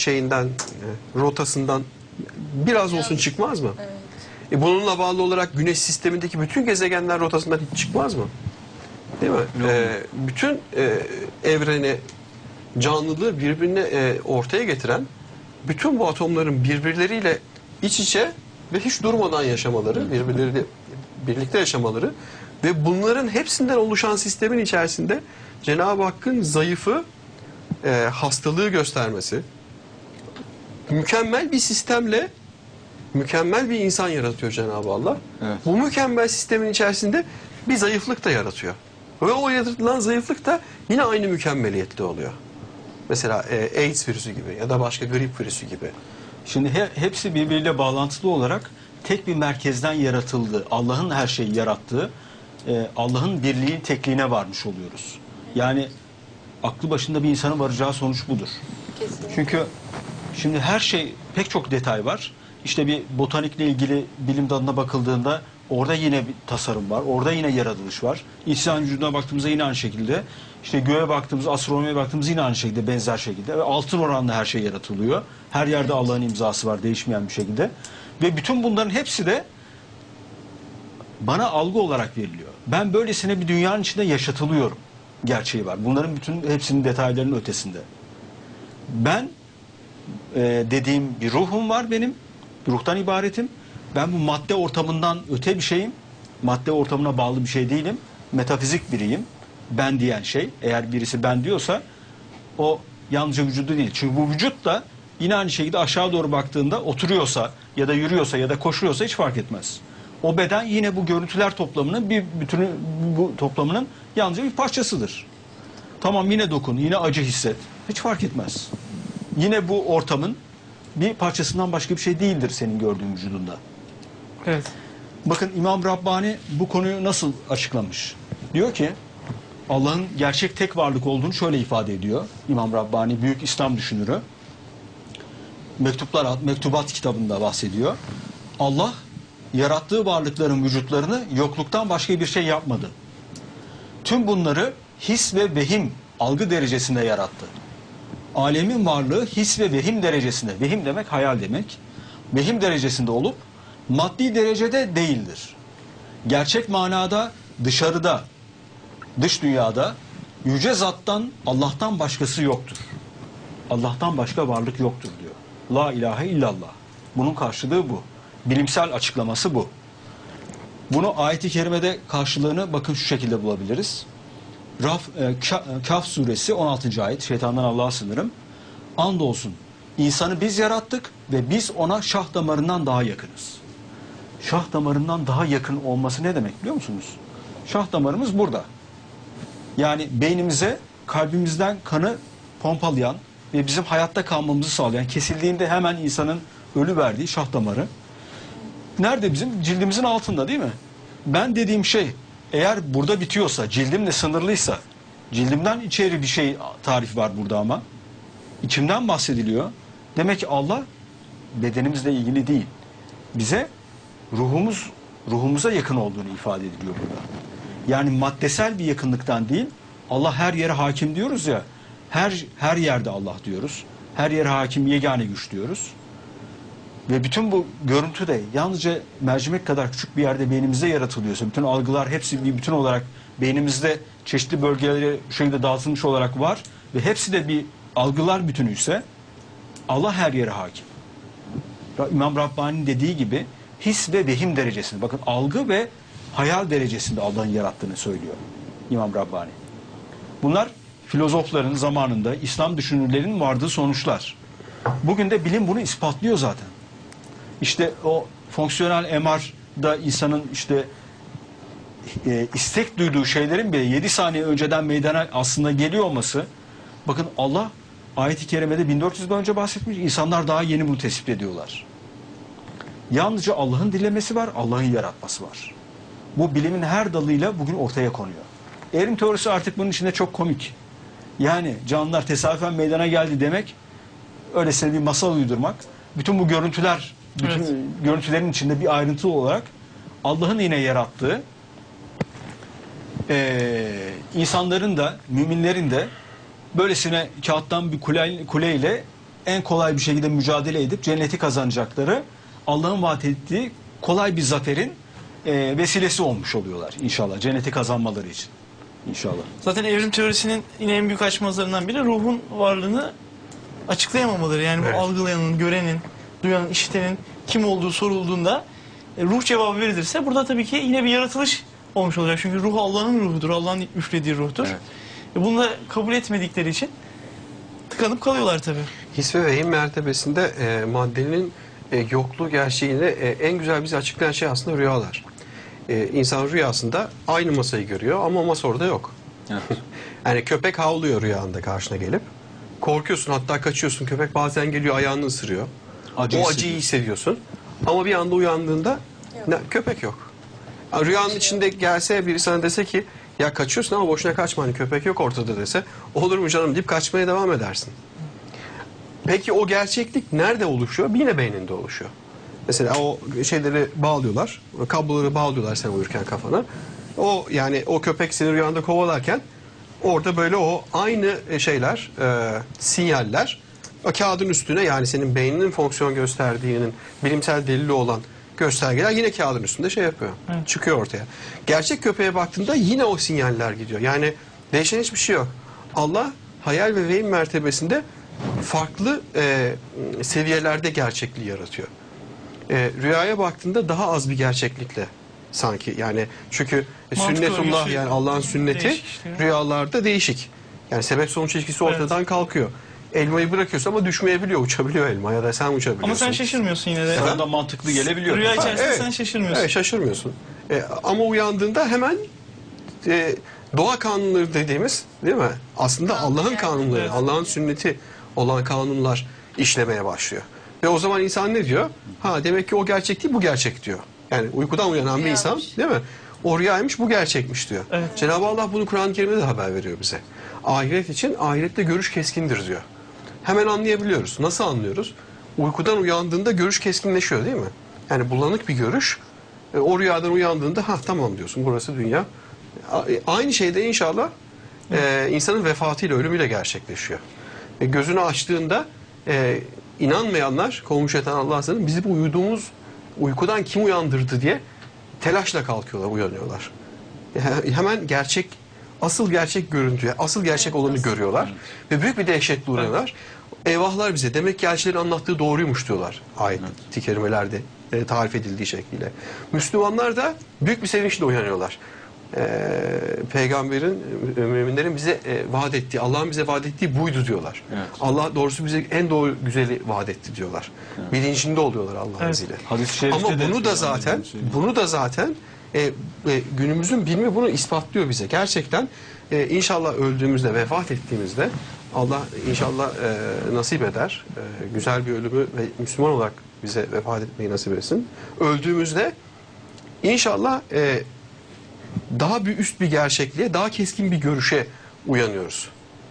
rotasından biraz olsun çıkmaz mı? Evet. Bununla bağlı olarak Güneş sistemindeki bütün gezegenler rotasından hiç çıkmaz mı? Değil mi? Bütün evreni, canlılığı birbirine ortaya getiren bütün bu atomların birbirleriyle iç içe ve hiç durmadan yaşamaları, birbirleriyle birlikte yaşamaları ve bunların hepsinden oluşan sistemin içerisinde Cenab-ı Hakk'ın zayıfı, hastalığı göstermesi, mükemmel bir sistemle mükemmel bir insan yaratıyor Cenab-ı Allah. Evet. Bu mükemmel sistemin içerisinde bir zayıflık da yaratıyor. Ve o yaratılan zayıflık da yine aynı mükemmeliyette oluyor. Mesela AIDS virüsü gibi ya da başka grip virüsü gibi. Şimdi hepsi birbiriyle bağlantılı olarak tek bir merkezden yaratıldı. Allah'ın her şeyi yarattığı, Allah'ın birliğin tekliğine varmış oluyoruz. Yani aklı başında bir insanın varacağı sonuç budur. Kesinlikle. Çünkü Şimdi her şey, pek çok detay var. İşte bir botanikle ilgili bilim dalına bakıldığında orada yine bir tasarım var. Orada yine yaratılış var. İnsan vücuduna baktığımızda yine aynı şekilde. İşte göğe baktığımız, astronomiye baktığımız yine aynı şekilde, benzer şekilde. Ve altın oranla her şey yaratılıyor. Her yerde Allah'ın imzası var, değişmeyen bir şekilde. Ve bütün bunların hepsi de bana algı olarak veriliyor. Ben böylesine bir dünyanın içinde yaşatılıyorum gerçeği var. Bunların bütün hepsinin detaylarının ötesinde. Ben dediğim bir ruhum var benim. Ruhtan ibaretim. Ben bu madde ortamından öte bir şeyim. Madde ortamına bağlı bir şey değilim. Metafizik biriyim. Ben diyen şey. Eğer birisi ben diyorsa o yalnızca vücudu değil. Çünkü bu vücut da yine aynı şekilde aşağı doğru baktığında oturuyorsa ya da yürüyorsa ya da koşuyorsa hiç fark etmez. O beden yine bu görüntüler toplamının bir bütünü, bu toplamının yalnızca bir parçasıdır. Tamam, yine dokun, yine acı hisset. Hiç fark etmez. Yine bu ortamın bir parçasından başka bir şey değildir senin gördüğün vücudunda. Evet. Bakın İmam Rabbani bu konuyu nasıl açıklamış? Diyor ki Allah'ın gerçek tek varlık olduğunu şöyle ifade ediyor. İmam Rabbani büyük İslam düşünürü. Mektubat kitabında bahsediyor. Allah yarattığı varlıkların vücutlarını yokluktan başka bir şey yapmadı. Tüm bunları his ve vehim algı derecesinde yarattı. Alemin varlığı his ve vehim derecesinde, vehim demek hayal demek, vehim derecesinde olup maddi derecede değildir. Gerçek manada dışarıda, dış dünyada yüce zattan, Allah'tan başkası yoktur. Allah'tan başka varlık yoktur diyor. La ilahe illallah. Bunun karşılığı bu. Bilimsel açıklaması bu. Bunu ayet-i kerimede karşılığını bakın şu şekilde bulabiliriz. Kaf suresi 16. ayet. Şeytandan Allah'a sığınırım. Andolsun insanı biz yarattık ve biz ona şah damarından daha yakınız. Şah damarından daha yakın olması ne demek biliyor musunuz? Şah damarımız burada. Yani beynimize, kalbimizden kanı pompalayan ve bizim hayatta kalmamızı sağlayan, kesildiğinde hemen insanın ölü verdiği şah damarı. Nerede bizim? Cildimizin altında değil mi? Ben dediğim şey eğer burada bitiyorsa, cildimle sınırlıysa, cildimden içeri bir şey tarif var burada ama içimden bahsediliyor. Demek ki Allah bedenimizle ilgili değil. Bize ruhumuza yakın olduğunu ifade ediliyor burada. Yani maddesel bir yakınlıktan değil, Allah her yere hakim diyoruz ya, her yerde Allah diyoruz. Her yere hakim yegane güç diyoruz. Ve bütün bu görüntü de yalnızca mercimek kadar küçük bir yerde beynimizde yaratılıyorsa, bütün algılar hepsi bir bütün olarak beynimizde çeşitli bölgelere bu şekilde dağıtılmış olarak var ve hepsi de bir algılar bütünüyse Allah her yere hakim. İmam Rabbani'nin dediği gibi his ve vehim derecesinde, bakın algı ve hayal derecesinde Allah'ın yarattığını söylüyor İmam Rabbani. Bunlar filozofların zamanında, İslam düşünürlerinin vardığı sonuçlar. Bugün de bilim bunu ispatlıyor zaten. İşte o fonksiyonel MR'da insanın işte istek duyduğu şeylerin bile 7 saniye önceden meydana aslında geliyor olması, bakın Allah ayet-i kerimede 1400 yıl önce bahsetmiş, insanlar daha yeni bunu tespit ediyorlar. Yalnızca Allah'ın dilemesi var, Allah'ın yaratması var. Bu bilimin her dalıyla bugün ortaya konuyor. Evrim teorisi artık bunun içinde çok komik. Yani canlılar tesadüfen meydana geldi demek, öylesine bir masal uydurmak. Bütün bu görüntüler, görüntülerin içinde bir ayrıntılı olarak Allah'ın yine yarattığı, insanların da, müminlerin de böylesine kağıttan bir kuleyle en kolay bir şekilde mücadele edip cenneti kazanacakları, Allah'ın vaat ettiği kolay bir zaferin vesilesi olmuş oluyorlar inşallah. Cenneti kazanmaları için inşallah. Zaten evrim teorisinin yine en büyük açmazlarından biri ruhun varlığını açıklayamamaları. Yani bu algılayanın, görenin, duyanın, işitenin kim olduğu sorulduğunda ruh cevabı verilirse burada tabii ki yine bir yaratılış olmuş olacak. Çünkü ruh Allah'ın ruhudur, Allah'ın üflediği ruhtur. Evet. Bunu da kabul etmedikleri için tıkanıp kalıyorlar tabii. His ve vehim mertebesinde maddenin yokluğu gerçeğini en güzel bize açıklayan şey aslında rüyalar. İnsan rüyasında aynı masayı görüyor ama masa orada yok. Evet. Yani köpek havlıyor rüyanda karşına gelip. Korkuyorsun, hatta kaçıyorsun. Köpek bazen geliyor, ayağını ısırıyor. O acıyı hissediyorsun. Ama bir anda uyandığında köpek yok. Yani rüyanın içinde gelse biri sana dese ki ya kaçıyorsun ama boşuna kaçma, hani köpek yok ortada dese, olur mu canım deyip kaçmaya devam edersin. Peki o gerçeklik nerede oluşuyor? Yine beyninde oluşuyor. Mesela o şeyleri bağlıyorlar, kabloları bağlıyorlar sen uyurken kafana. O yani o köpek seni rüyanda kovalarken orada böyle o aynı şeyler, sinyaller o kağıdın üstüne, yani senin beyninin fonksiyon gösterdiğinin bilimsel delili olan göstergeler yine kağıdın üstünde şey yapıyor. Evet. Çıkıyor ortaya. Gerçek köpeğe baktığında yine o sinyaller gidiyor. Yani değişen hiçbir şey yok. Allah hayal ve vehim mertebesinde farklı seviyelerde gerçekliği yaratıyor. Rüyaya baktığında daha az bir gerçeklikle sanki, yani çünkü Mantık sünnetullah, örgüsü yani Allah'ın sünneti değişik işte. rüyalarda değişik. Yani sebep sonuç ilişkisi ortadan kalkıyor. Elmayı bırakıyorsun ama düşmeyebiliyor, uçabiliyor elma, ya da sen uçabiliyorsun. Ama sen şaşırmıyorsun yine de. Sana da mantıklı gelebiliyor. Rüya içerisinde evet. sen şaşırmıyorsun. Evet, şaşırmıyorsun. Ama uyandığında hemen doğa kanunları dediğimiz, değil mi? Aslında Allah'ın kanunları, Evet. Allah'ın sünneti olan kanunlar işlemeye başlıyor. Ve o zaman insan ne diyor? Ha, demek ki o gerçek değil, bu gerçek diyor. Yani uykudan uyanan bir insan, Rüyaymış. değil mi? O rüyaymış, bu gerçekmiş diyor. Evet. Cenab-ı Allah bunu Kur'an-ı Kerim'de de haber veriyor bize. Ahiret için, ahirette görüş keskindir diyor. Hemen anlayabiliyoruz. Nasıl anlıyoruz? Uykudan uyandığında görüş keskinleşiyor, değil mi? Yani bulanık bir görüş. O rüyadan uyandığında ha tamam diyorsun, burası dünya. Aynı şey de inşallah insanın vefatıyla, ölümüyle gerçekleşiyor. Gözünü açtığında inanmayanlar, kovmuş eten Allah'a sığınırım, bizi bu uyuduğumuz uykudan kim uyandırdı diye telaşla kalkıyorlar, uyanıyorlar. Hemen gerçek, asıl gerçek görüntüye, asıl gerçek olanı görüyorlar ve büyük bir dehşetle uğruyorlar. Eyvahlar bize, demek ki elçilerin anlattığı doğruymuş diyorlar ayet-i kerimelerde tarif edildiği şekliyle. Müslümanlar da büyük bir sevinçle uyanıyorlar. Peygamberin, müminlerin bize vaat ettiği, Allah'ın bize vaat ettiği buydu diyorlar. Evet. Allah doğrusu bize en doğru güzeli vaat etti diyorlar. Bilincinde oluyorlar Allah'ın Evet. izniyle. Hadis-i şerifte Ama de bunu da zaten günümüzün bilimi bunu ispatlıyor bize. Gerçekten inşallah öldüğümüzde, vefat ettiğimizde Allah inşallah nasip eder. Güzel bir ölümü ve Müslüman olarak bize vefat etmeyi nasip etsin. Öldüğümüzde inşallah daha bir üst bir gerçekliğe, daha keskin bir görüşe uyanıyoruz.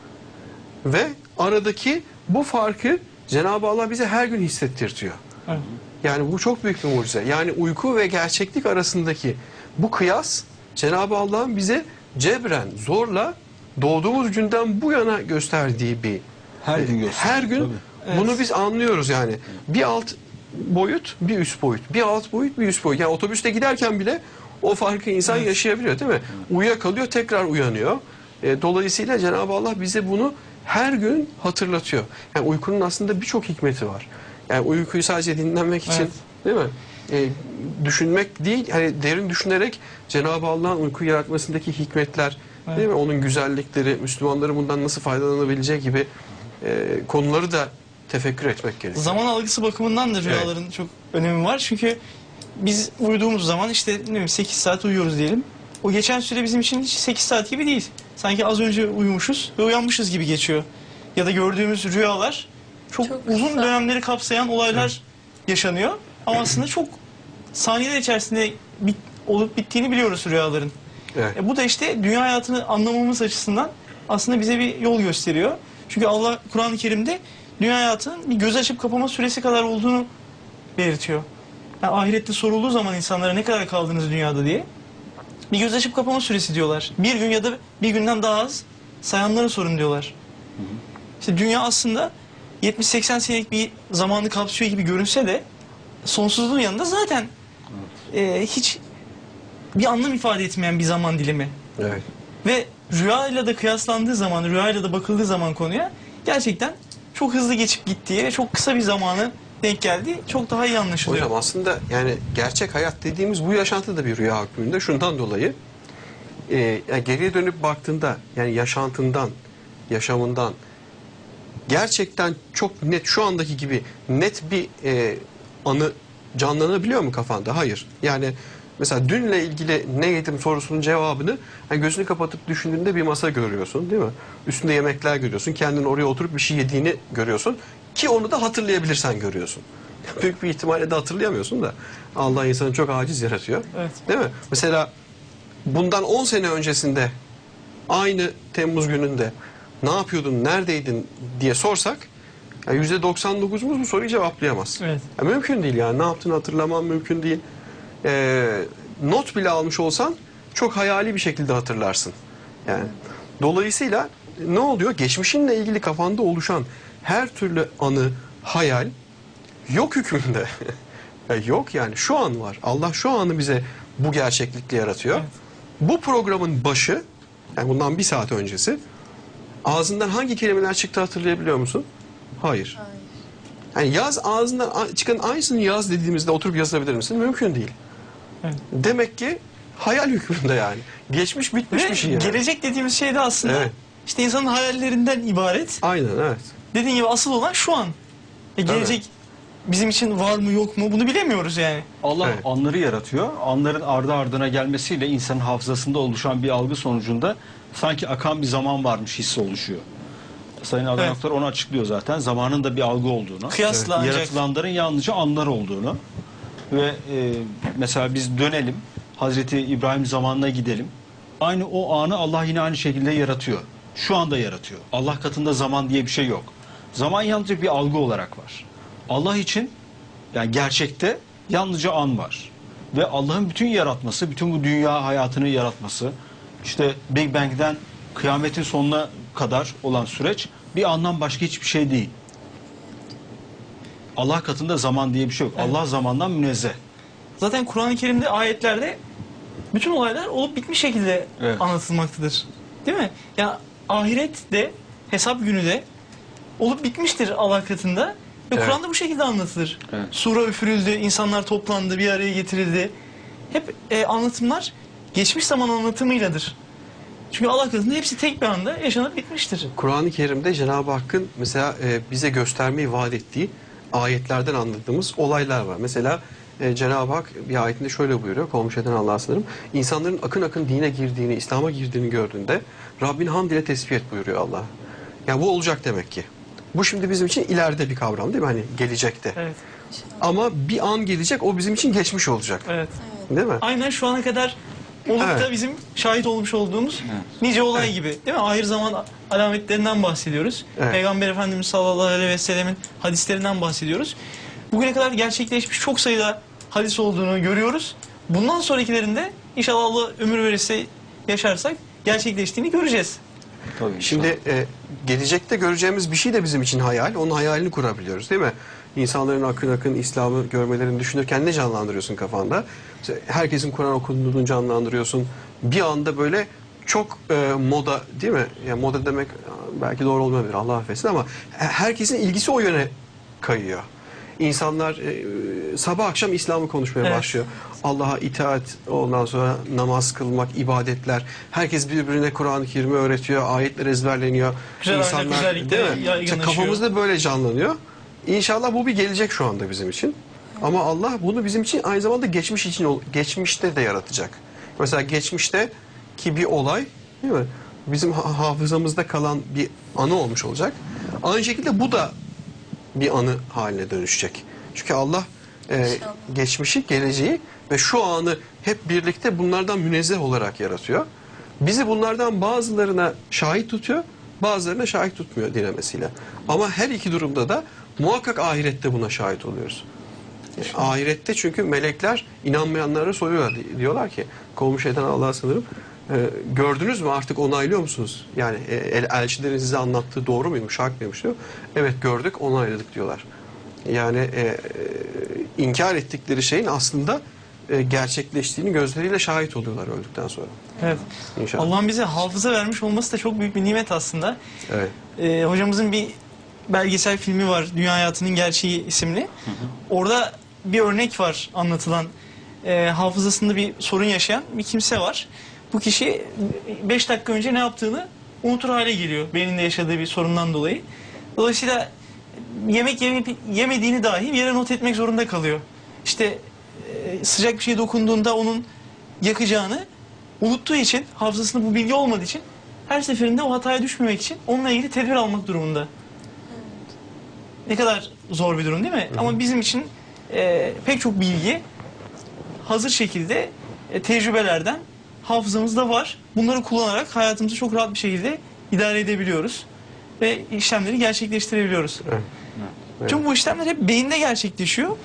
Ve aradaki bu farkı Cenab-ı Allah bize her gün hissettirtiyor. Evet. Yani bu çok büyük bir mucize. Yani uyku ve gerçeklik arasındaki bu kıyas Cenab-ı Allah'ın bize cebren, zorla doğduğumuz günden bu yana gösterdiği bir Her gün gösteriyor. her gün Tabii. bunu biz anlıyoruz yani. Bir alt boyut, bir üst boyut. Bir alt boyut, bir üst boyut. Yani otobüste giderken bile o farkı insan yaşayabiliyor, değil mi? Uyuyakalıyor, tekrar uyanıyor. Dolayısıyla Cenab-ı Allah bize bunu her gün hatırlatıyor. Yani uykunun aslında birçok hikmeti var. Yani uykuyu sadece dinlenmek için, Evet. değil mi? Düşünmek değil, hani derin düşünerek Cenab-ı Allah'ın uyku yaratmasındaki hikmetler, Evet. değil mi? Onun güzellikleri, Müslümanların bundan nasıl faydalanabileceği gibi konuları da tefekkür etmek gerekiyor. Zaman algısı bakımından da rüyaların çok önemi var. Çünkü biz uyuduğumuz zaman işte ne bileyim 8 saat uyuyoruz diyelim. O geçen süre bizim için hiç 8 saat gibi değil. Sanki az önce uyumuşuz ve uyanmışız gibi geçiyor. Ya da gördüğümüz rüyalar çok Çok uzun kısa. dönemleri kapsayan olaylar yaşanıyor. Ama aslında çok saniyeler içerisinde olup bittiğini biliyoruz rüyaların. Evet. Bu da işte dünya hayatını anlamamız açısından aslında bize bir yol gösteriyor. Çünkü Allah Kur'an-ı Kerim'de dünya hayatının bir göz açıp kapama süresi kadar olduğunu belirtiyor. Yani ahirette sorulduğu zaman insanlara ne kadar kaldınız dünyada diye bir göz açıp kapama süresi diyorlar. Bir gün ya da bir günden daha az sayanlara sorun diyorlar. İşte dünya aslında 70-80 senelik bir zamanı kapsıyor gibi görünse de sonsuzluğun yanında zaten hiç bir anlam ifade etmeyen bir zaman dilimi. Evet. Ve rüyayla da kıyaslandığı zaman, rüyayla da bakıldığı zaman konuya gerçekten çok hızlı geçip gittiği ve çok kısa bir zamanı denk geldiği çok daha iyi anlaşılıyor. Hocam aslında yani gerçek hayat dediğimiz bu yaşantı da bir rüya hükmünde. Şundan dolayı yani geriye dönüp baktığında yani yaşantından, yaşamından gerçekten çok net, şu andaki gibi net bir anı canlanabiliyor mu kafanda? Hayır. Yani mesela dünle ilgili ne yedim sorusunun cevabını yani gözünü kapatıp düşündüğünde bir masa görüyorsun, değil mi? Üstünde yemekler görüyorsun. Kendin oraya oturup bir şey yediğini görüyorsun. Ki onu da hatırlayabilirsen görüyorsun. Büyük bir ihtimalle de hatırlayamıyorsun da Allah insanı çok aciz yaratıyor. Evet. Değil mi? Mesela bundan 10 sene öncesinde aynı Temmuz gününde ne yapıyordun, neredeydin diye sorsak Yani %99'umuz bu soruyu cevaplayamaz. Evet. Ya mümkün değil yani. Ne yaptığını hatırlamam mümkün değil. Not bile almış olsan çok hayali bir şekilde hatırlarsın. Yani dolayısıyla ne oluyor? Geçmişinle ilgili kafanda oluşan her türlü anı, hayal yok hükmünde. Yok yani şu an var. Allah şu anı bize bu gerçeklikle yaratıyor. Evet. Bu programın başı, yani bundan bir saat öncesi, ağzından hangi kelimeler çıktı hatırlayabiliyor musun? Hayır. Yani yaz, ağzından çıkan aynısını yaz dediğimizde oturup yazabilir misin? Mümkün değil. Evet. Demek ki hayal hükmünde yani. Geçmiş bitmiş Ve bir şey yani. gelecek dediğimiz şey de aslında Evet. işte insanın hayallerinden ibaret. Aynen, evet. Dediğin gibi asıl olan şu an. Gelecek bizim için var mı yok mu bunu bilemiyoruz yani. Allah Evet. anları yaratıyor. Anların ardı ardına gelmesiyle insanın hafızasında oluşan bir algı sonucunda sanki akan bir zaman varmış hissi oluşuyor. Sayın Adnan Evet. Oktar onu açıklıyor zaten. Zamanın da bir algı olduğunu. Kıyasla ancak Yaratılanların yalnızca anlar olduğunu. Ve mesela biz dönelim. Hazreti İbrahim zamanına gidelim. Aynı o anı Allah yine aynı şekilde yaratıyor. Şu anda yaratıyor. Allah katında zaman diye bir şey yok. Zaman yalnızca bir algı olarak var. Allah için yani gerçekte yalnızca an var. Ve Allah'ın bütün yaratması, bütün bu dünya hayatını yaratması, işte Big Bang'den kıyametin sonuna kadar olan süreç bir andan başka hiçbir şey değil. Allah katında zaman diye bir şey yok. Evet. Allah zamandan münezzeh. zaten Kur'an-ı Kerim'de ayetlerde bütün olaylar olup bitmiş şekilde Evet. anlatılmaktadır. Değil mi? Ya ahiret de hesap günü de olup bitmiştir Allah katında. Ve Evet. Kur'an'da bu şekilde anlatılır. Evet. Sura üfürüldü, insanlar toplandı, bir araya getirildi. Hep anlatımlar geçmiş zaman anlatımıyladır. Çünkü Allah katında hepsi tek bir anda yaşanıp bitmiştir. Kur'an-ı Kerim'de Cenab-ı Hakk'ın mesela bize göstermeyi vaat ettiği ayetlerden anladığımız olaylar var. Mesela Cenab-ı Hak bir ayetinde şöyle buyuruyor. Kovmuş eden Allah'a sınırım. İnsanların akın akın dine girdiğini, İslam'a girdiğini gördüğünde Rabbin hamd ile tesbih et buyuruyor Allah. Yani bu olacak demek ki. Bu şimdi bizim için ileride bir kavram değil mi? Hani gelecekte. Evet. Ama bir an gelecek, o bizim için geçmiş olacak. Evet. Değil mi? Aynen şu ana kadar olup da Evet. bizim şahit olmuş olduğumuz nice olay gibi. Değil mi? Ahir zaman alametlerinden bahsediyoruz. Evet. Peygamber Efendimiz sallallahu aleyhi ve sellemin hadislerinden bahsediyoruz. Bugüne kadar gerçekleşmiş çok sayıda hadis olduğunu görüyoruz. Bundan sonrakilerinde inşallah Allah ömür verirse yaşarsak gerçekleştiğini göreceğiz. Tabii. Şimdi gelecekte göreceğimiz bir şey de bizim için hayal. Onun hayalini kurabiliyoruz değil mi? İnsanların akın akın İslam'ı görmelerini düşünürken ne canlandırıyorsun kafanda? İşte herkesin Kur'an okunduğunu canlandırıyorsun. Bir anda böyle çok moda değil mi? Yani moda demek belki doğru olmayabilir, Allah affetsin, ama herkesin ilgisi o yöne kayıyor. İnsanlar sabah akşam İslam'ı konuşmaya Evet. başlıyor. Allah'a itaat, ondan sonra namaz kılmak, ibadetler. Herkes birbirine Kur'an-ı Kerim'i öğretiyor, ayetler ezberleniyor. Güzel ahlak, güzellik de değil mi? yaygınlaşıyor. İşte kafamızda böyle canlanıyor. İnşallah bu bir gelecek şu anda bizim için. Ama Allah bunu bizim için aynı zamanda geçmiş için, geçmişte de yaratacak. Mesela geçmişte ki bir olay, değil mi? Bizim hafızamızda kalan bir anı olmuş olacak. Aynı şekilde bu da bir anı haline dönüşecek. Çünkü Allah geçmişi, geleceği ve şu anı hep birlikte bunlardan münezzeh olarak yaratıyor. Bizi bunlardan bazılarına şahit tutuyor, bazılarına şahit tutmuyor dilemesiyle. Ama her iki durumda da muhakkak ahirette buna şahit oluyoruz. Ahirette çünkü melekler inanmayanlara soruyorlar. Diyorlar ki, kovmuş eden Allah'a sanırım, gördünüz mü, artık onaylıyor musunuz? Yani elçilerin size anlattığı doğru muymuş, hak mıymış diyor. Evet gördük, onayladık diyorlar. Yani inkar ettikleri şeyin aslında gerçekleştiğini gözleriyle şahit oluyorlar öldükten sonra. Evet. İnşallah. Allah'ın bize hafıza vermiş olması da çok büyük bir nimet aslında. Evet. Hocamızın bir belgesel filmi var, Dünya Hayatının Gerçeği isimli. Orada bir örnek var anlatılan. Hafızasında bir sorun yaşayan bir kimse var. Bu kişi 5 dakika önce ne yaptığını unutur hale geliyor. Beyninde yaşadığı bir sorundan dolayı. Dolayısıyla yemek yemediğini dahi bir yere not etmek zorunda kalıyor. İşte sıcak bir şeye dokunduğunda onun yakacağını unuttuğu için, hafızasında bu bilgi olmadığı için her seferinde o hataya düşmemek için onunla ilgili tedbir almak durumunda. Ne kadar zor bir durum değil mi? Ama bizim için pek çok bilgi hazır şekilde tecrübelerden hafızamızda var. Bunları kullanarak hayatımızı çok rahat bir şekilde idare edebiliyoruz. ve işlemleri gerçekleştirebiliyoruz. Evet. Tüm bu işlemler hep beyinde gerçekleşiyor.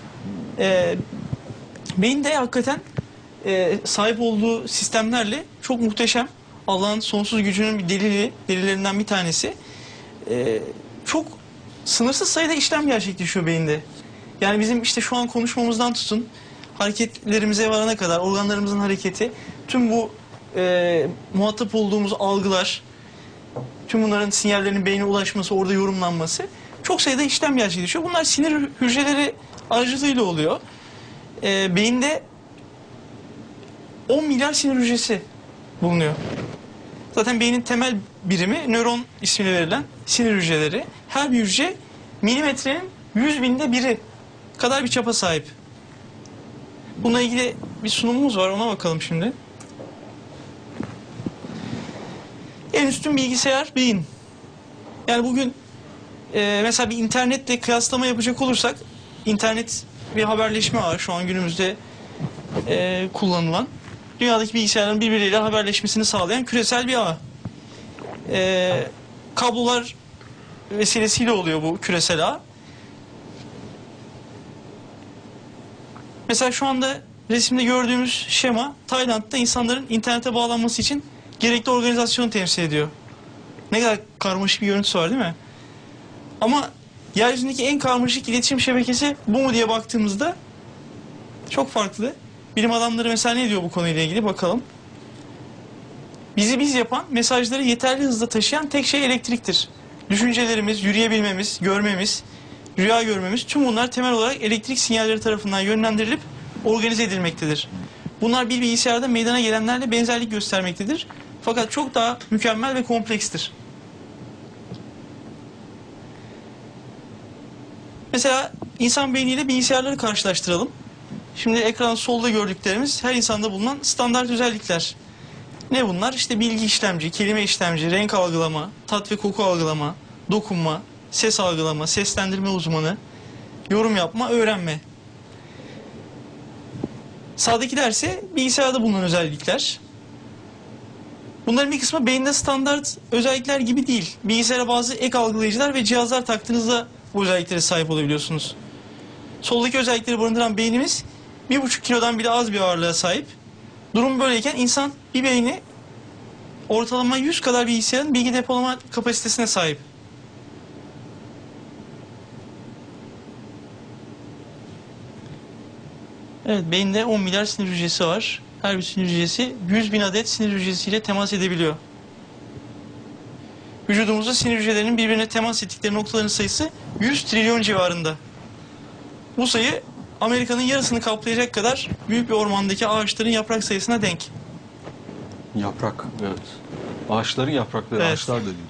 Beyinde hakikaten sahip olduğu sistemlerle çok muhteşem. Allah'ın sonsuz gücünün bir delillerinden bir tanesi. Çok sınırsız sayıda işlem gerçekleşiyor beyinde. Yani bizim işte şu an konuşmamızdan tutun, hareketlerimize varana kadar, organlarımızın hareketi, tüm bu muhatap olduğumuz algılar, tüm bunların sinyallerinin beyne ulaşması, orada yorumlanması, çok sayıda işlem gerçekleşiyor. Bunlar sinir hücreleri aracılığıyla oluyor. Beyinde 10 milyar sinir hücresi bulunuyor. Zaten beynin temel birimi nöron ismini verilen sinir hücreleri. Her bir hücre milimetrenin 100.000'de biri kadar bir çapa sahip. Bununla ilgili bir sunumumuz var, ona bakalım şimdi. En üstün bilgisayar beyin. Yani bugün mesela bir internetle kıyaslama yapacak olursak, internet bir haberleşme ağı şu an günümüzde kullanılan. Dünyadaki bilgisayarların birbirleriyle haberleşmesini sağlayan küresel bir ağ. Kablolar vesilesiyle oluyor bu küresel ağ. Mesela şu anda resimde gördüğümüz şema Tayland'da insanların internete bağlanması için gerekli organizasyonu temsil ediyor. Ne kadar karmaşık bir görüntüsü var değil mi? Ama yeryüzündeki en karmaşık iletişim şebekesi bu mu diye baktığımızda çok farklı. Bilim adamları mesela ne diyor bu konuyla ilgili bakalım. Bizi biz yapan, mesajları yeterli hızda taşıyan tek şey elektriktir. Düşüncelerimiz, yürüyebilmemiz, görmemiz, rüya görmemiz, tüm bunlar temel olarak elektrik sinyalleri tarafından yönlendirilip organize edilmektedir. Bunlar bir bilgisayarda meydana gelenlerle benzerlik göstermektedir. Fakat çok daha mükemmel ve komplekstir. Mesela insan beyniyle bilgisayarları karşılaştıralım. Şimdi ekran solda gördüklerimiz her insanda bulunan standart özellikler. Ne bunlar? İşte bilgi işlemci, kelime işlemci, renk algılama, tat ve koku algılama, dokunma, ses algılama, seslendirme uzmanı, yorum yapma, öğrenme. Sağdakiler ise bilgisayarda bulunan özellikler. Bunların bir kısmı beyinde standart özellikler gibi değil. Bilgisayara bazı ek algılayıcılar ve cihazlar taktığınızda bu özelliklere sahip olabiliyorsunuz. Soldaki özellikleri barındıran beynimiz 1,5 kilodan bile az bir ağırlığa sahip. Durum böyleyken insan bir beyni ortalama 100 kadar bilgisayarın bilgi depolama kapasitesine sahip. Evet, beyinde 10 milyar sinir hücresi var. Her bir sinir hücresi 100.000 adet sinir hücresiyle temas edebiliyor. Vücudumuzda sinir hücrelerinin birbirine temas ettikleri noktaların sayısı 100 trilyon civarında. Bu sayı Amerika'nın yarısını kaplayacak kadar büyük bir ormandaki ağaçların yaprak sayısına denk. Yaprak, evet. Ağaçların yaprakları, Evet. ağaçlar da değil.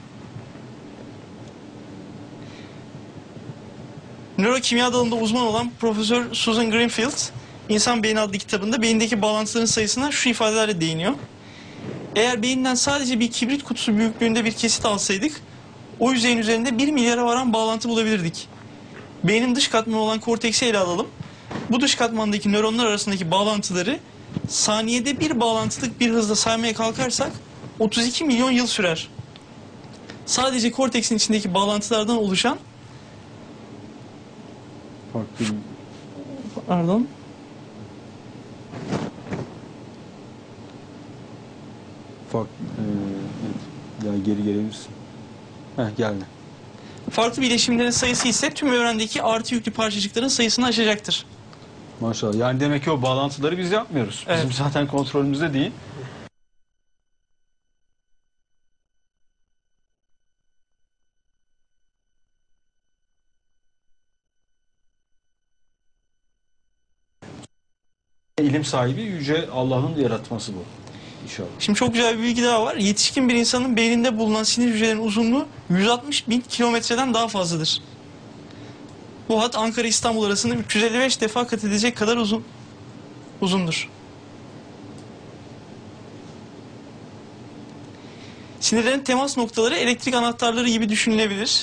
Nörokimya dalında uzman olan Profesör Susan Greenfield, İnsan Beyni adlı kitabında beyindeki bağlantıların sayısına şu ifadelerle değiniyor. Eğer beyinden sadece bir kibrit kutusu büyüklüğünde bir kesit alsaydık, o yüzeyin üzerinde 1 milyara varan bağlantı bulabilirdik. Beynin dış katmanı olan korteksi ele alalım. Bu dış katmandaki nöronlar arasındaki bağlantıları saniyede bir bağlantılık bir hızla saymaya kalkarsak 32 milyon yıl sürer. Sadece korteksin içindeki bağlantılardan oluşan Farklı. pardon. Evet. Ya geri gelebilirsin. Geldi. Farklı bileşimlerin sayısı ise tüm evrendeki artı yüklü parçacıkların sayısını aşacaktır. Maşallah. Yani demek ki o bağlantıları biz yapmıyoruz. Evet. Bizim zaten kontrolümüzde değil. İlim sahibi yüce Allah'ın yaratması bu. İnşallah. Şimdi çok güzel bir bilgi daha var. Yetişkin bir insanın beyninde bulunan sinir hücrelerinin uzunluğu 160.000 kilometreden daha fazladır. Bu hat Ankara-İstanbul arasında 355 defa kat edecek kadar uzundur. Sinirlerin temas noktaları elektrik anahtarları gibi düşünülebilir.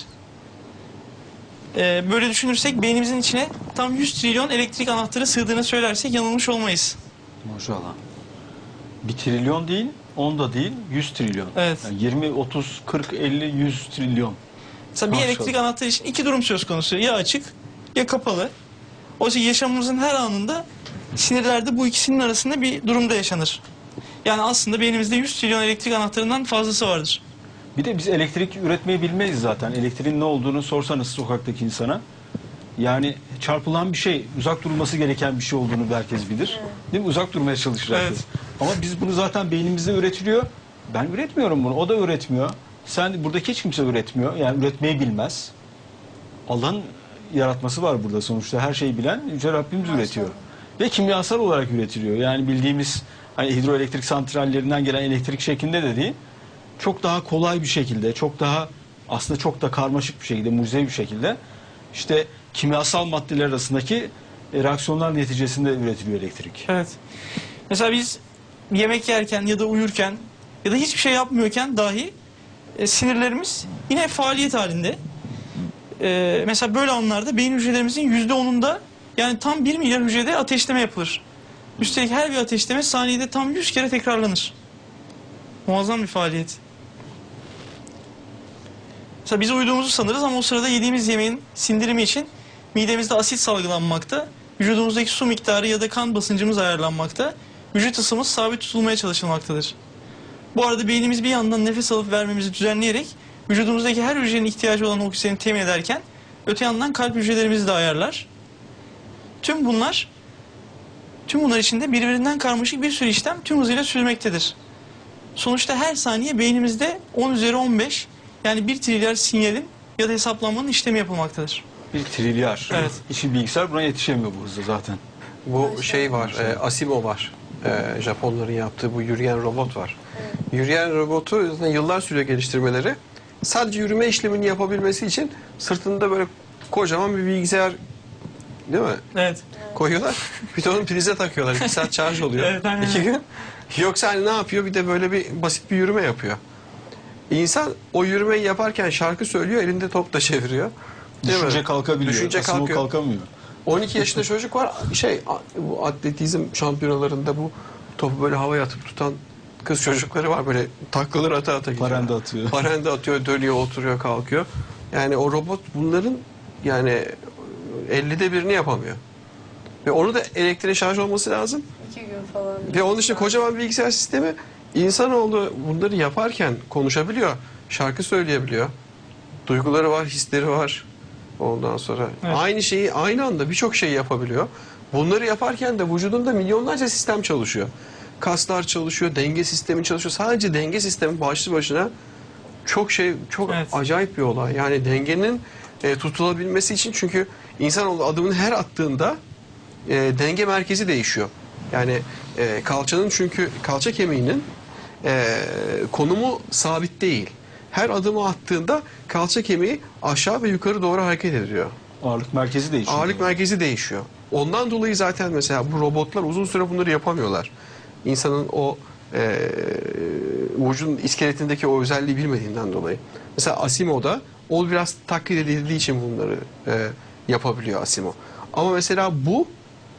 Böyle düşünürsek beynimizin içine tam 100 trilyon elektrik anahtarı sığdığını söylersek yanılmış olmayız. Maşallah. 1 trilyon değil, 10 da değil, 100 trilyon. Evet. Yani 20, 30, 40, 50, 100 trilyon. Mesela bir Maşallah. elektrik anahtarı için iki durum söz konusu. Ya açık ya kapalı. Oysa yaşamımızın her anında sinirlerde bu ikisinin arasında bir durumda yaşanır. Yani aslında beynimizde 100 trilyon elektrik anahtarından fazlası vardır. Bir de biz elektrik üretmeyi bilmeyiz zaten. Elektriğin ne olduğunu sorsanız sokaktaki insana. Yani çarpılan bir şey, uzak durulması gereken bir şey olduğunu herkes bilir. Değil mi? Uzak durmaya çalışır herkes. Evet. Ama biz bunu zaten beynimizde üretiliyor. Ben üretmiyorum bunu, o da üretmiyor. Buradaki hiç kimse üretmiyor. Yani üretmeyi bilmez. Allah'ın yaratması var burada sonuçta. Her şeyi bilen Yüce Rabbimiz üretiyor. Ve kimyasal olarak üretiliyor. Yani bildiğimiz hani hidroelektrik santrallerinden gelen elektrik şeklinde de değil. Çok daha kolay bir şekilde, çok daha aslında çok da karmaşık bir şekilde, mucizevi bir şekilde işte kimyasal maddeler arasındaki reaksiyonlar neticesinde üretiliyor elektrik. Evet. Mesela biz yemek yerken ya da uyurken ya da hiçbir şey yapmıyorken dahi sinirlerimiz yine faaliyet halinde. Mesela böyle anlarda beyin hücrelerimizin %10'unda yani tam 1 milyar hücrede ateşleme yapılır. Üstelik her bir ateşleme saniyede tam 100 kere tekrarlanır. Muazzam bir faaliyet. Mesela biz uyuduğumuzu sanırız ama o sırada yediğimiz yemeğin sindirimi için midemizde asit salgılanmakta, vücudumuzdaki su miktarı ya da kan basıncımız ayarlanmakta, vücut ısımız sabit tutulmaya çalışılmaktadır. Bu arada beynimiz bir yandan nefes alıp vermemizi düzenleyerek vücudumuzdaki her hücrenin ihtiyacı olan oksijeni temin ederken öte yandan kalp hücrelerimizi de ayarlar. Tüm bunlar içinde birbirinden karmaşık bir sürü işlem tüm hızıyla sürmektedir. Sonuçta her saniye beynimizde 10 üzeri 15 yani 1 trilyar sinyalin ya da hesaplanmanın işlemi yapılmaktadır. 1 trilyar. Evet. Hiçbir bilgisayar buna yetişemiyor bu hızda zaten. Bu şey var, Asimo var. Japonların yaptığı bu yürüyen robot var. Yürüyen robotu zaten yıllar sürüyor geliştirmeleri. Sadece yürüme işlemini yapabilmesi için sırtında böyle kocaman bir bilgisayar, değil mi? Evet. Koyuyorlar. Bir de onu prize takıyorlar. 2 saat şarj oluyor. Evet, aynen. 2 gün. Yoksa hani ne yapıyor? Bir de böyle bir basit bir yürüme yapıyor. İnsan o yürümeyi yaparken şarkı söylüyor, elinde top da çeviriyor. Değil Düşünce mi? kalkabiliyor. Düşünce Aslında kalkıyor. o kalkamıyor. 12 yaşında çocuk var. Bu atletizm şampiyonalarında bu topu böyle havaya atıp tutan kız çocukları var. Böyle taklalar ata ata gidiyor. Parende atıyor. Parende atıyor, dönüyor, oturuyor, kalkıyor. Yani o robot bunların yani 50'de birini yapamıyor. Ve onu da elektriğe şarj olması lazım. 2 gün falan. Ve onun için kocaman bir bilgisayar sistemi. İnsanoğlu bunları yaparken konuşabiliyor. Şarkı söyleyebiliyor. Duyguları var, hisleri var. Ondan sonra Evet. aynı şeyi aynı anda birçok şey yapabiliyor. Bunları yaparken de vücudunda milyonlarca sistem çalışıyor. Kaslar çalışıyor, denge sistemi çalışıyor. Sadece denge sistemi başlı başına çok Evet. acayip bir olay. Yani dengenin tutulabilmesi için, çünkü insanoğlu adımını her attığında denge merkezi değişiyor. Yani kalçanın, çünkü kalça kemiğinin konumu sabit değil. Her adımı attığında kalça kemiği aşağı ve yukarı doğru hareket ediyor. Ağırlık merkezi değişiyor. Ağırlık merkezi değişiyor. Ondan dolayı zaten mesela bu robotlar uzun süre bunları yapamıyorlar. İnsanın o vücudun iskeletindeki o özelliği bilmediğinden dolayı. Mesela Asimo'da o biraz taklit edildiği için bunları yapabiliyor Asimo. Ama mesela bu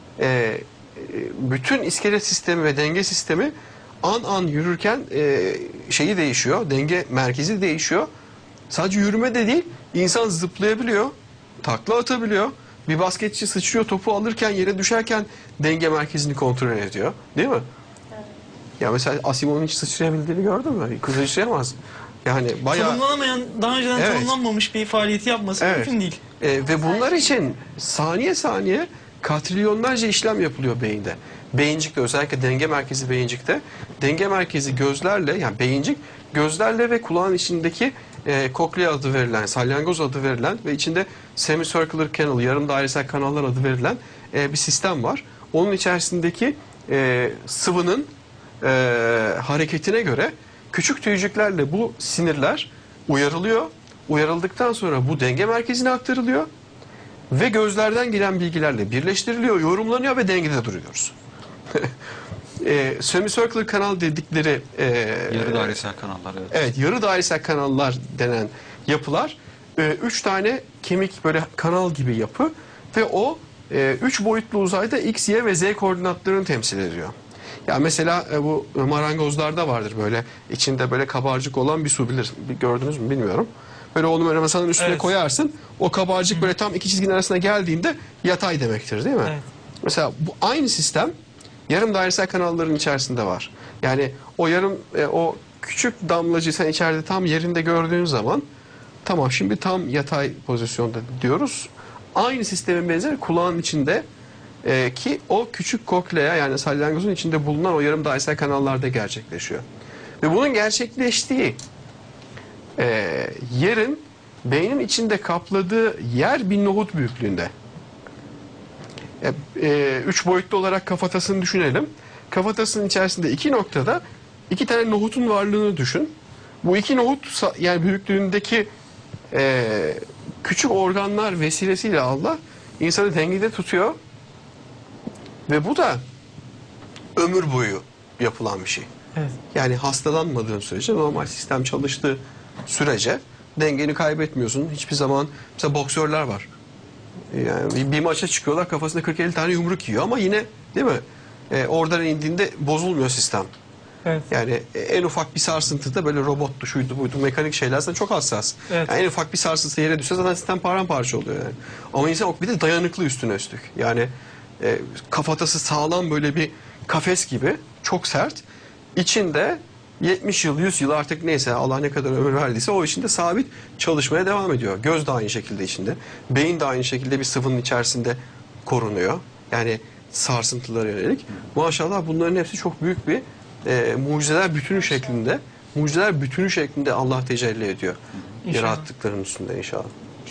bütün iskelet sistemi ve denge sistemi an yürürken şeyi değişiyor. Denge merkezi değişiyor. Sadece yürüme de değil, insan zıplayabiliyor, takla atabiliyor. Bir basketçi sıçrıyor, topu alırken, yere düşerken denge merkezini kontrol ediyor. Değil mi? Evet. Ya mesela Asimo'nun hiç sıçrayabildiğini gördün mü? Kız sıçrayamaz. Yani bayağı... Tanımlanamayan, daha önceden Evet. tanımlanmamış bir faaliyeti yapması Evet. mümkün değil. Ve bunlar için saniye katrilyonlarca işlem yapılıyor beyinde. Beyincikte, özellikle denge merkezi beyincikte. Denge merkezi gözlerle, yani beyincik gözlerle ve kulağın içindeki koklea adı verilen, salyangoz adı verilen ve içinde semicircular canal, yarım dairesel kanallar adı verilen bir sistem var. Onun içerisindeki sıvının hareketine göre küçük tüycüklerle bu sinirler uyarılıyor. Uyarıldıktan sonra bu denge merkezine aktarılıyor ve gözlerden gelen bilgilerle birleştiriliyor, yorumlanıyor ve dengede duruyoruz. Semicircular kanal dedikleri Yarı dairesel kanallar. Evet. evet, yarı dairesel kanallar denen yapılar 3 tane kemik böyle kanal gibi yapı ve o 3 boyutlu uzayda X, Y ve Z koordinatlarını temsil ediyor. Ya mesela bu marangozlarda vardır böyle içinde böyle kabarcık olan bir su, gördünüz mü bilmiyorum. Böyle onu böyle masanın üstüne Evet. koyarsın. O kabarcık böyle tam iki çizginin arasına geldiğinde yatay demektir değil mi? Evet. Mesela bu aynı sistem yarım dairesel kanalların içerisinde var. Yani o o küçük damlacığı sen içeride tam yerinde gördüğün zaman tamam şimdi tam yatay pozisyonda diyoruz. Aynı sistemin benzeri kulağın içinde ki o küçük koklea yani salyangozun içinde bulunan o yarım dairesel kanallarda gerçekleşiyor. Ve bunun gerçekleştiği yerin beynin içinde kapladığı yer bir nohut büyüklüğünde. 3 boyutlu olarak kafatasını düşünelim. Kafatasının içerisinde 2 noktada 2 tane nohutun varlığını düşün. Bu 2 nohut yani büyüklüğündeki küçük organlar vesilesiyle Allah insanı dengede tutuyor. Ve bu da ömür boyu yapılan bir şey. Evet. Yani hastalanmadığın sürece, normal sistem çalıştığı sürece dengeni kaybetmiyorsun. Hiçbir zaman mesela boksörler var. Yani bir maça çıkıyorlar, kafasında 40-50 tane yumruk yiyor ama yine değil mi? Oradan indiğinde bozulmuyor sistem. Evet. Yani en ufak bir sarsıntıda böyle robottu, şuydu buydu, mekanik şeyler zaten çok hassas. Evet. Yani en ufak bir sarsıntı yere düşse zaten sistem paramparça oluyor yani. Ama insan bir de dayanıklı üstüne üstlük. Yani kafatası sağlam böyle bir kafes gibi, çok sert. İçinde 70 yıl, 100 yıl artık neyse Allah ne kadar ömür verdiyse o içinde sabit çalışmaya devam ediyor. Göz de aynı şekilde içinde. Beyin de aynı şekilde bir sıvının içerisinde korunuyor. Yani sarsıntılara yönelik. Maşallah bunların hepsi çok büyük bir mucizeler bütünü şeklinde Allah tecelli ediyor. İnşallah. Yarattıklarının üstünde inşallah.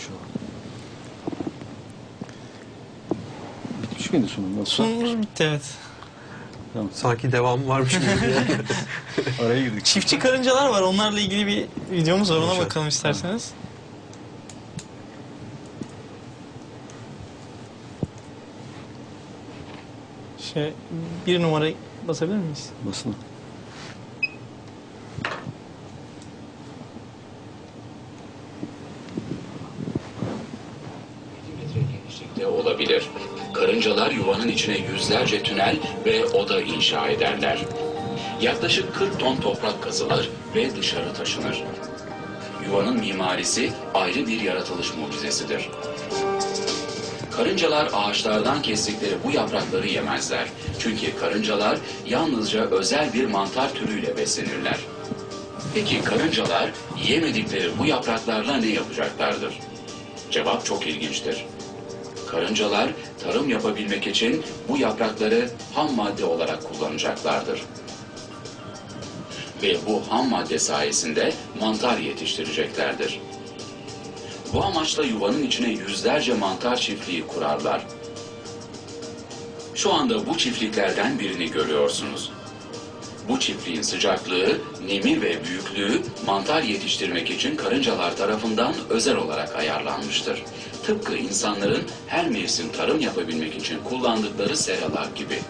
Bitmiş miydi sunum? Nasıl? Sunumumuz bitti, evet. Sanki devamı varmış gibi. Araya girdik. Çiftçi karıncalar var. Onlarla ilgili bir videomuz var. Ona Güzel. bakalım isterseniz. Bir numara basabilir miyiz? Basın. Genişlikte olabilir. Karıncalar yuvanın içine yüzlerce tünel ve oda inşa ederler. Yaklaşık 40 ton toprak kazılır ve dışarı taşınır. Yuvanın mimarisi ayrı bir yaratılış mucizesidir. Karıncalar ağaçlardan kestikleri bu yaprakları yemezler. Çünkü karıncalar yalnızca özel bir mantar türüyle beslenirler. Peki karıncalar yemedikleri bu yapraklarla ne yapacaklardır? Cevap çok ilginçtir. Karıncalar tarım yapabilmek için bu yaprakları ham madde olarak kullanacaklardır. Ve bu ham madde sayesinde mantar yetiştireceklerdir. Bu amaçla yuvanın içine yüzlerce mantar çiftliği kurarlar. Şu anda bu çiftliklerden birini görüyorsunuz. Bu çiftliğin sıcaklığı, nemi ve büyüklüğü mantar yetiştirmek için karıncalar tarafından özel olarak ayarlanmıştır. Tıpkı insanların her mevsim tarım yapabilmek için kullandıkları seralar gibi.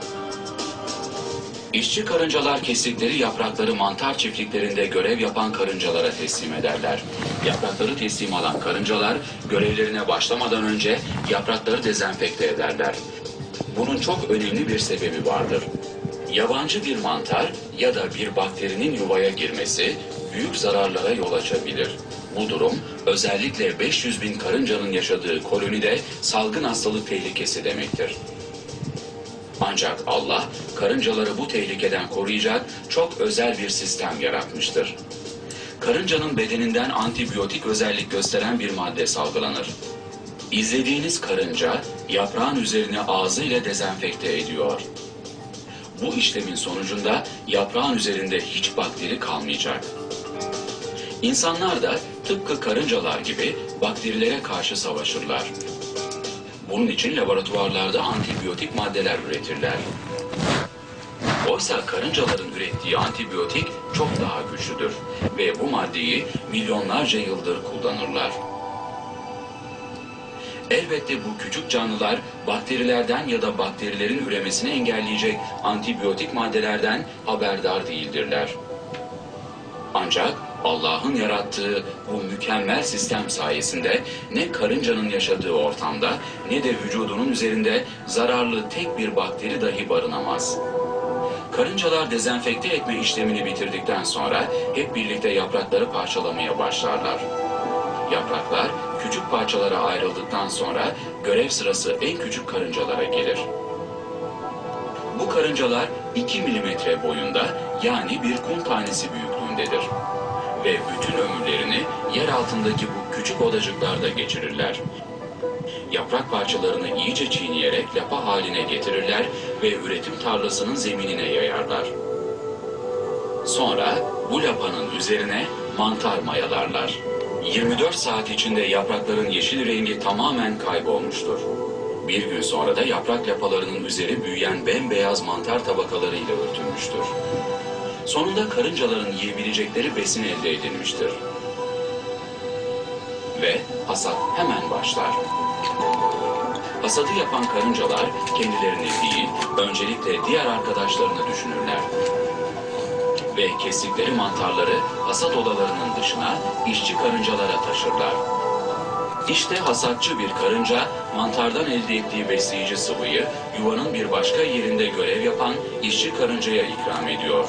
İşçi karıncalar kestikleri yaprakları mantar çiftliklerinde görev yapan karıncalara teslim ederler. Yaprakları teslim alan karıncalar görevlerine başlamadan önce yaprakları dezenfekte ederler. Bunun çok önemli bir sebebi vardır. Yabancı bir mantar ya da bir bakterinin yuvaya girmesi büyük zararlara yol açabilir. Bu durum özellikle 500 bin karıncanın yaşadığı kolonide salgın hastalık tehlikesi demektir. Ancak Allah karıncaları bu tehlikeden koruyacak çok özel bir sistem yaratmıştır. Karıncanın bedeninden antibiyotik özellik gösteren bir madde salgılanır. İzlediğiniz karınca yaprağın üzerine ağzıyla dezenfekte ediyor. Bu işlemin sonucunda yaprağın üzerinde hiç bakteri kalmayacak. İnsanlar da tıpkı karıncalar gibi bakterilere karşı savaşırlar. Bunun için laboratuvarlarda antibiyotik maddeler üretirler. Oysa karıncaların ürettiği antibiyotik çok daha güçlüdür ve bu maddeyi milyonlarca yıldır kullanırlar. Elbette bu küçük canlılar bakterilerden ya da bakterilerin üremesini engelleyecek antibiyotik maddelerden haberdar değildirler. Ancak Allah'ın yarattığı bu mükemmel sistem sayesinde ne karıncanın yaşadığı ortamda ne de vücudunun üzerinde zararlı tek bir bakteri dahi barınamaz. Karıncalar dezenfekte etme işlemini bitirdikten sonra hep birlikte yaprakları parçalamaya başlarlar. Yapraklar küçük parçalara ayrıldıktan sonra görev sırası en küçük karıncalara gelir. Bu karıncalar 2 milimetre boyunda, yani bir kum tanesi büyüklüğündedir. Ve bütün ömürlerini yer altındaki bu küçük odacıklarda geçirirler. Yaprak parçalarını iyice çiğneyerek lapa haline getirirler ve üretim tarlasının zeminine yayarlar. Sonra bu lapanın üzerine mantar mayalarlar. 24 saat içinde yaprakların yeşil rengi tamamen kaybolmuştur. Bir gün sonra da yaprak lapalarının üzeri büyüyen bembeyaz mantar tabakalarıyla örtülmüştür. Sonunda karıncaların yiyebilecekleri besin elde edilmiştir. Ve hasat hemen başlar. Hasadı yapan karıncalar kendilerini değil, öncelikle diğer arkadaşlarını düşünürler. Ve kestikleri mantarları hasat odalarının dışına işçi karıncalara taşırlar. İşte hasatçı bir karınca mantardan elde ettiği besleyici sıvıyı yuvanın bir başka yerinde görev yapan işçi karıncaya ikram ediyor.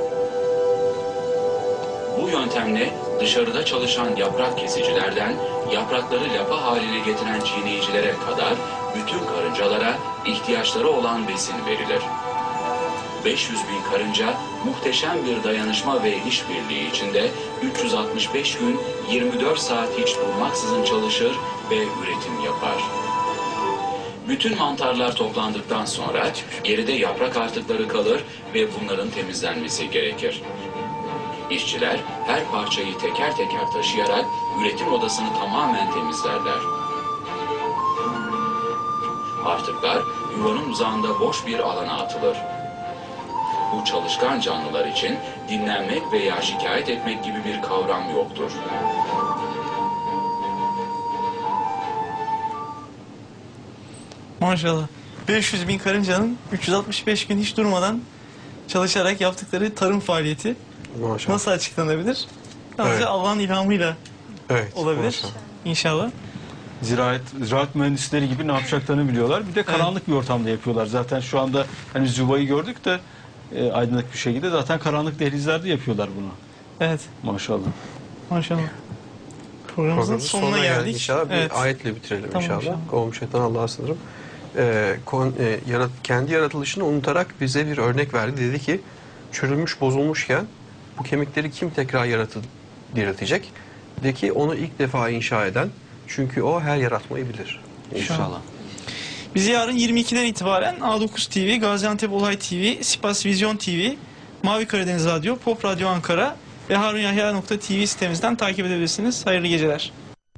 Bu yöntemle dışarıda çalışan yaprak kesicilerden yaprakları lapa haline getiren çiğneyicilere kadar bütün karıncalara ihtiyaçları olan besin verilir. 500 bin karınca muhteşem bir dayanışma ve işbirliği içinde 365 gün 24 saat hiç durmaksızın çalışır ve üretim yapar. Bütün mantarlar toplandıktan sonra geride yaprak artıkları kalır ve bunların temizlenmesi gerekir. İşçiler her parçayı teker teker taşıyarak üretim odasını tamamen temizlerler. Artıklar yuvanın uzağında boş bir alana atılır. Bu çalışkan canlılar için dinlenmek veya şikayet etmek gibi bir kavram yoktur. Maşallah. 500 bin karıncanın 365 gün hiç durmadan çalışarak yaptıkları tarım faaliyeti Maşallah. nasıl açıklanabilir? Yalnızca Evet. Allah'ın ilhamıyla Evet. olabilir. maşallah. İnşallah. Ziraat mühendisleri gibi ne yapacaklarını biliyorlar. Bir de karanlık bir ortamda yapıyorlar. Zaten şu anda hani Zuba'yı gördük de aydınlık bir şekilde zaten karanlık dehlizlerde yapıyorlar bunu. Evet. Maşallah. Maşallah. Programımızın sonuna geldik. İnşallah bir Evet. ayetle bitirelim Tamam, inşallah. inşallah. Kovum şeytan Allah'a sınırım. Kendi yaratılışını unutarak bize bir örnek verdi. Dedi ki çürümüş bozulmuşken bu kemikleri kim tekrar diriltecek? Dedi ki onu ilk defa inşa eden, çünkü o her yaratmayı bilir. İnşallah. Bizi yarın 22'den itibaren A9 TV, Gaziantep Olay TV, Sipas Vizyon TV, Mavi Karadeniz Radyo, Pop Radyo Ankara ve harunyahya.tv sitemizden takip edebilirsiniz. Hayırlı geceler.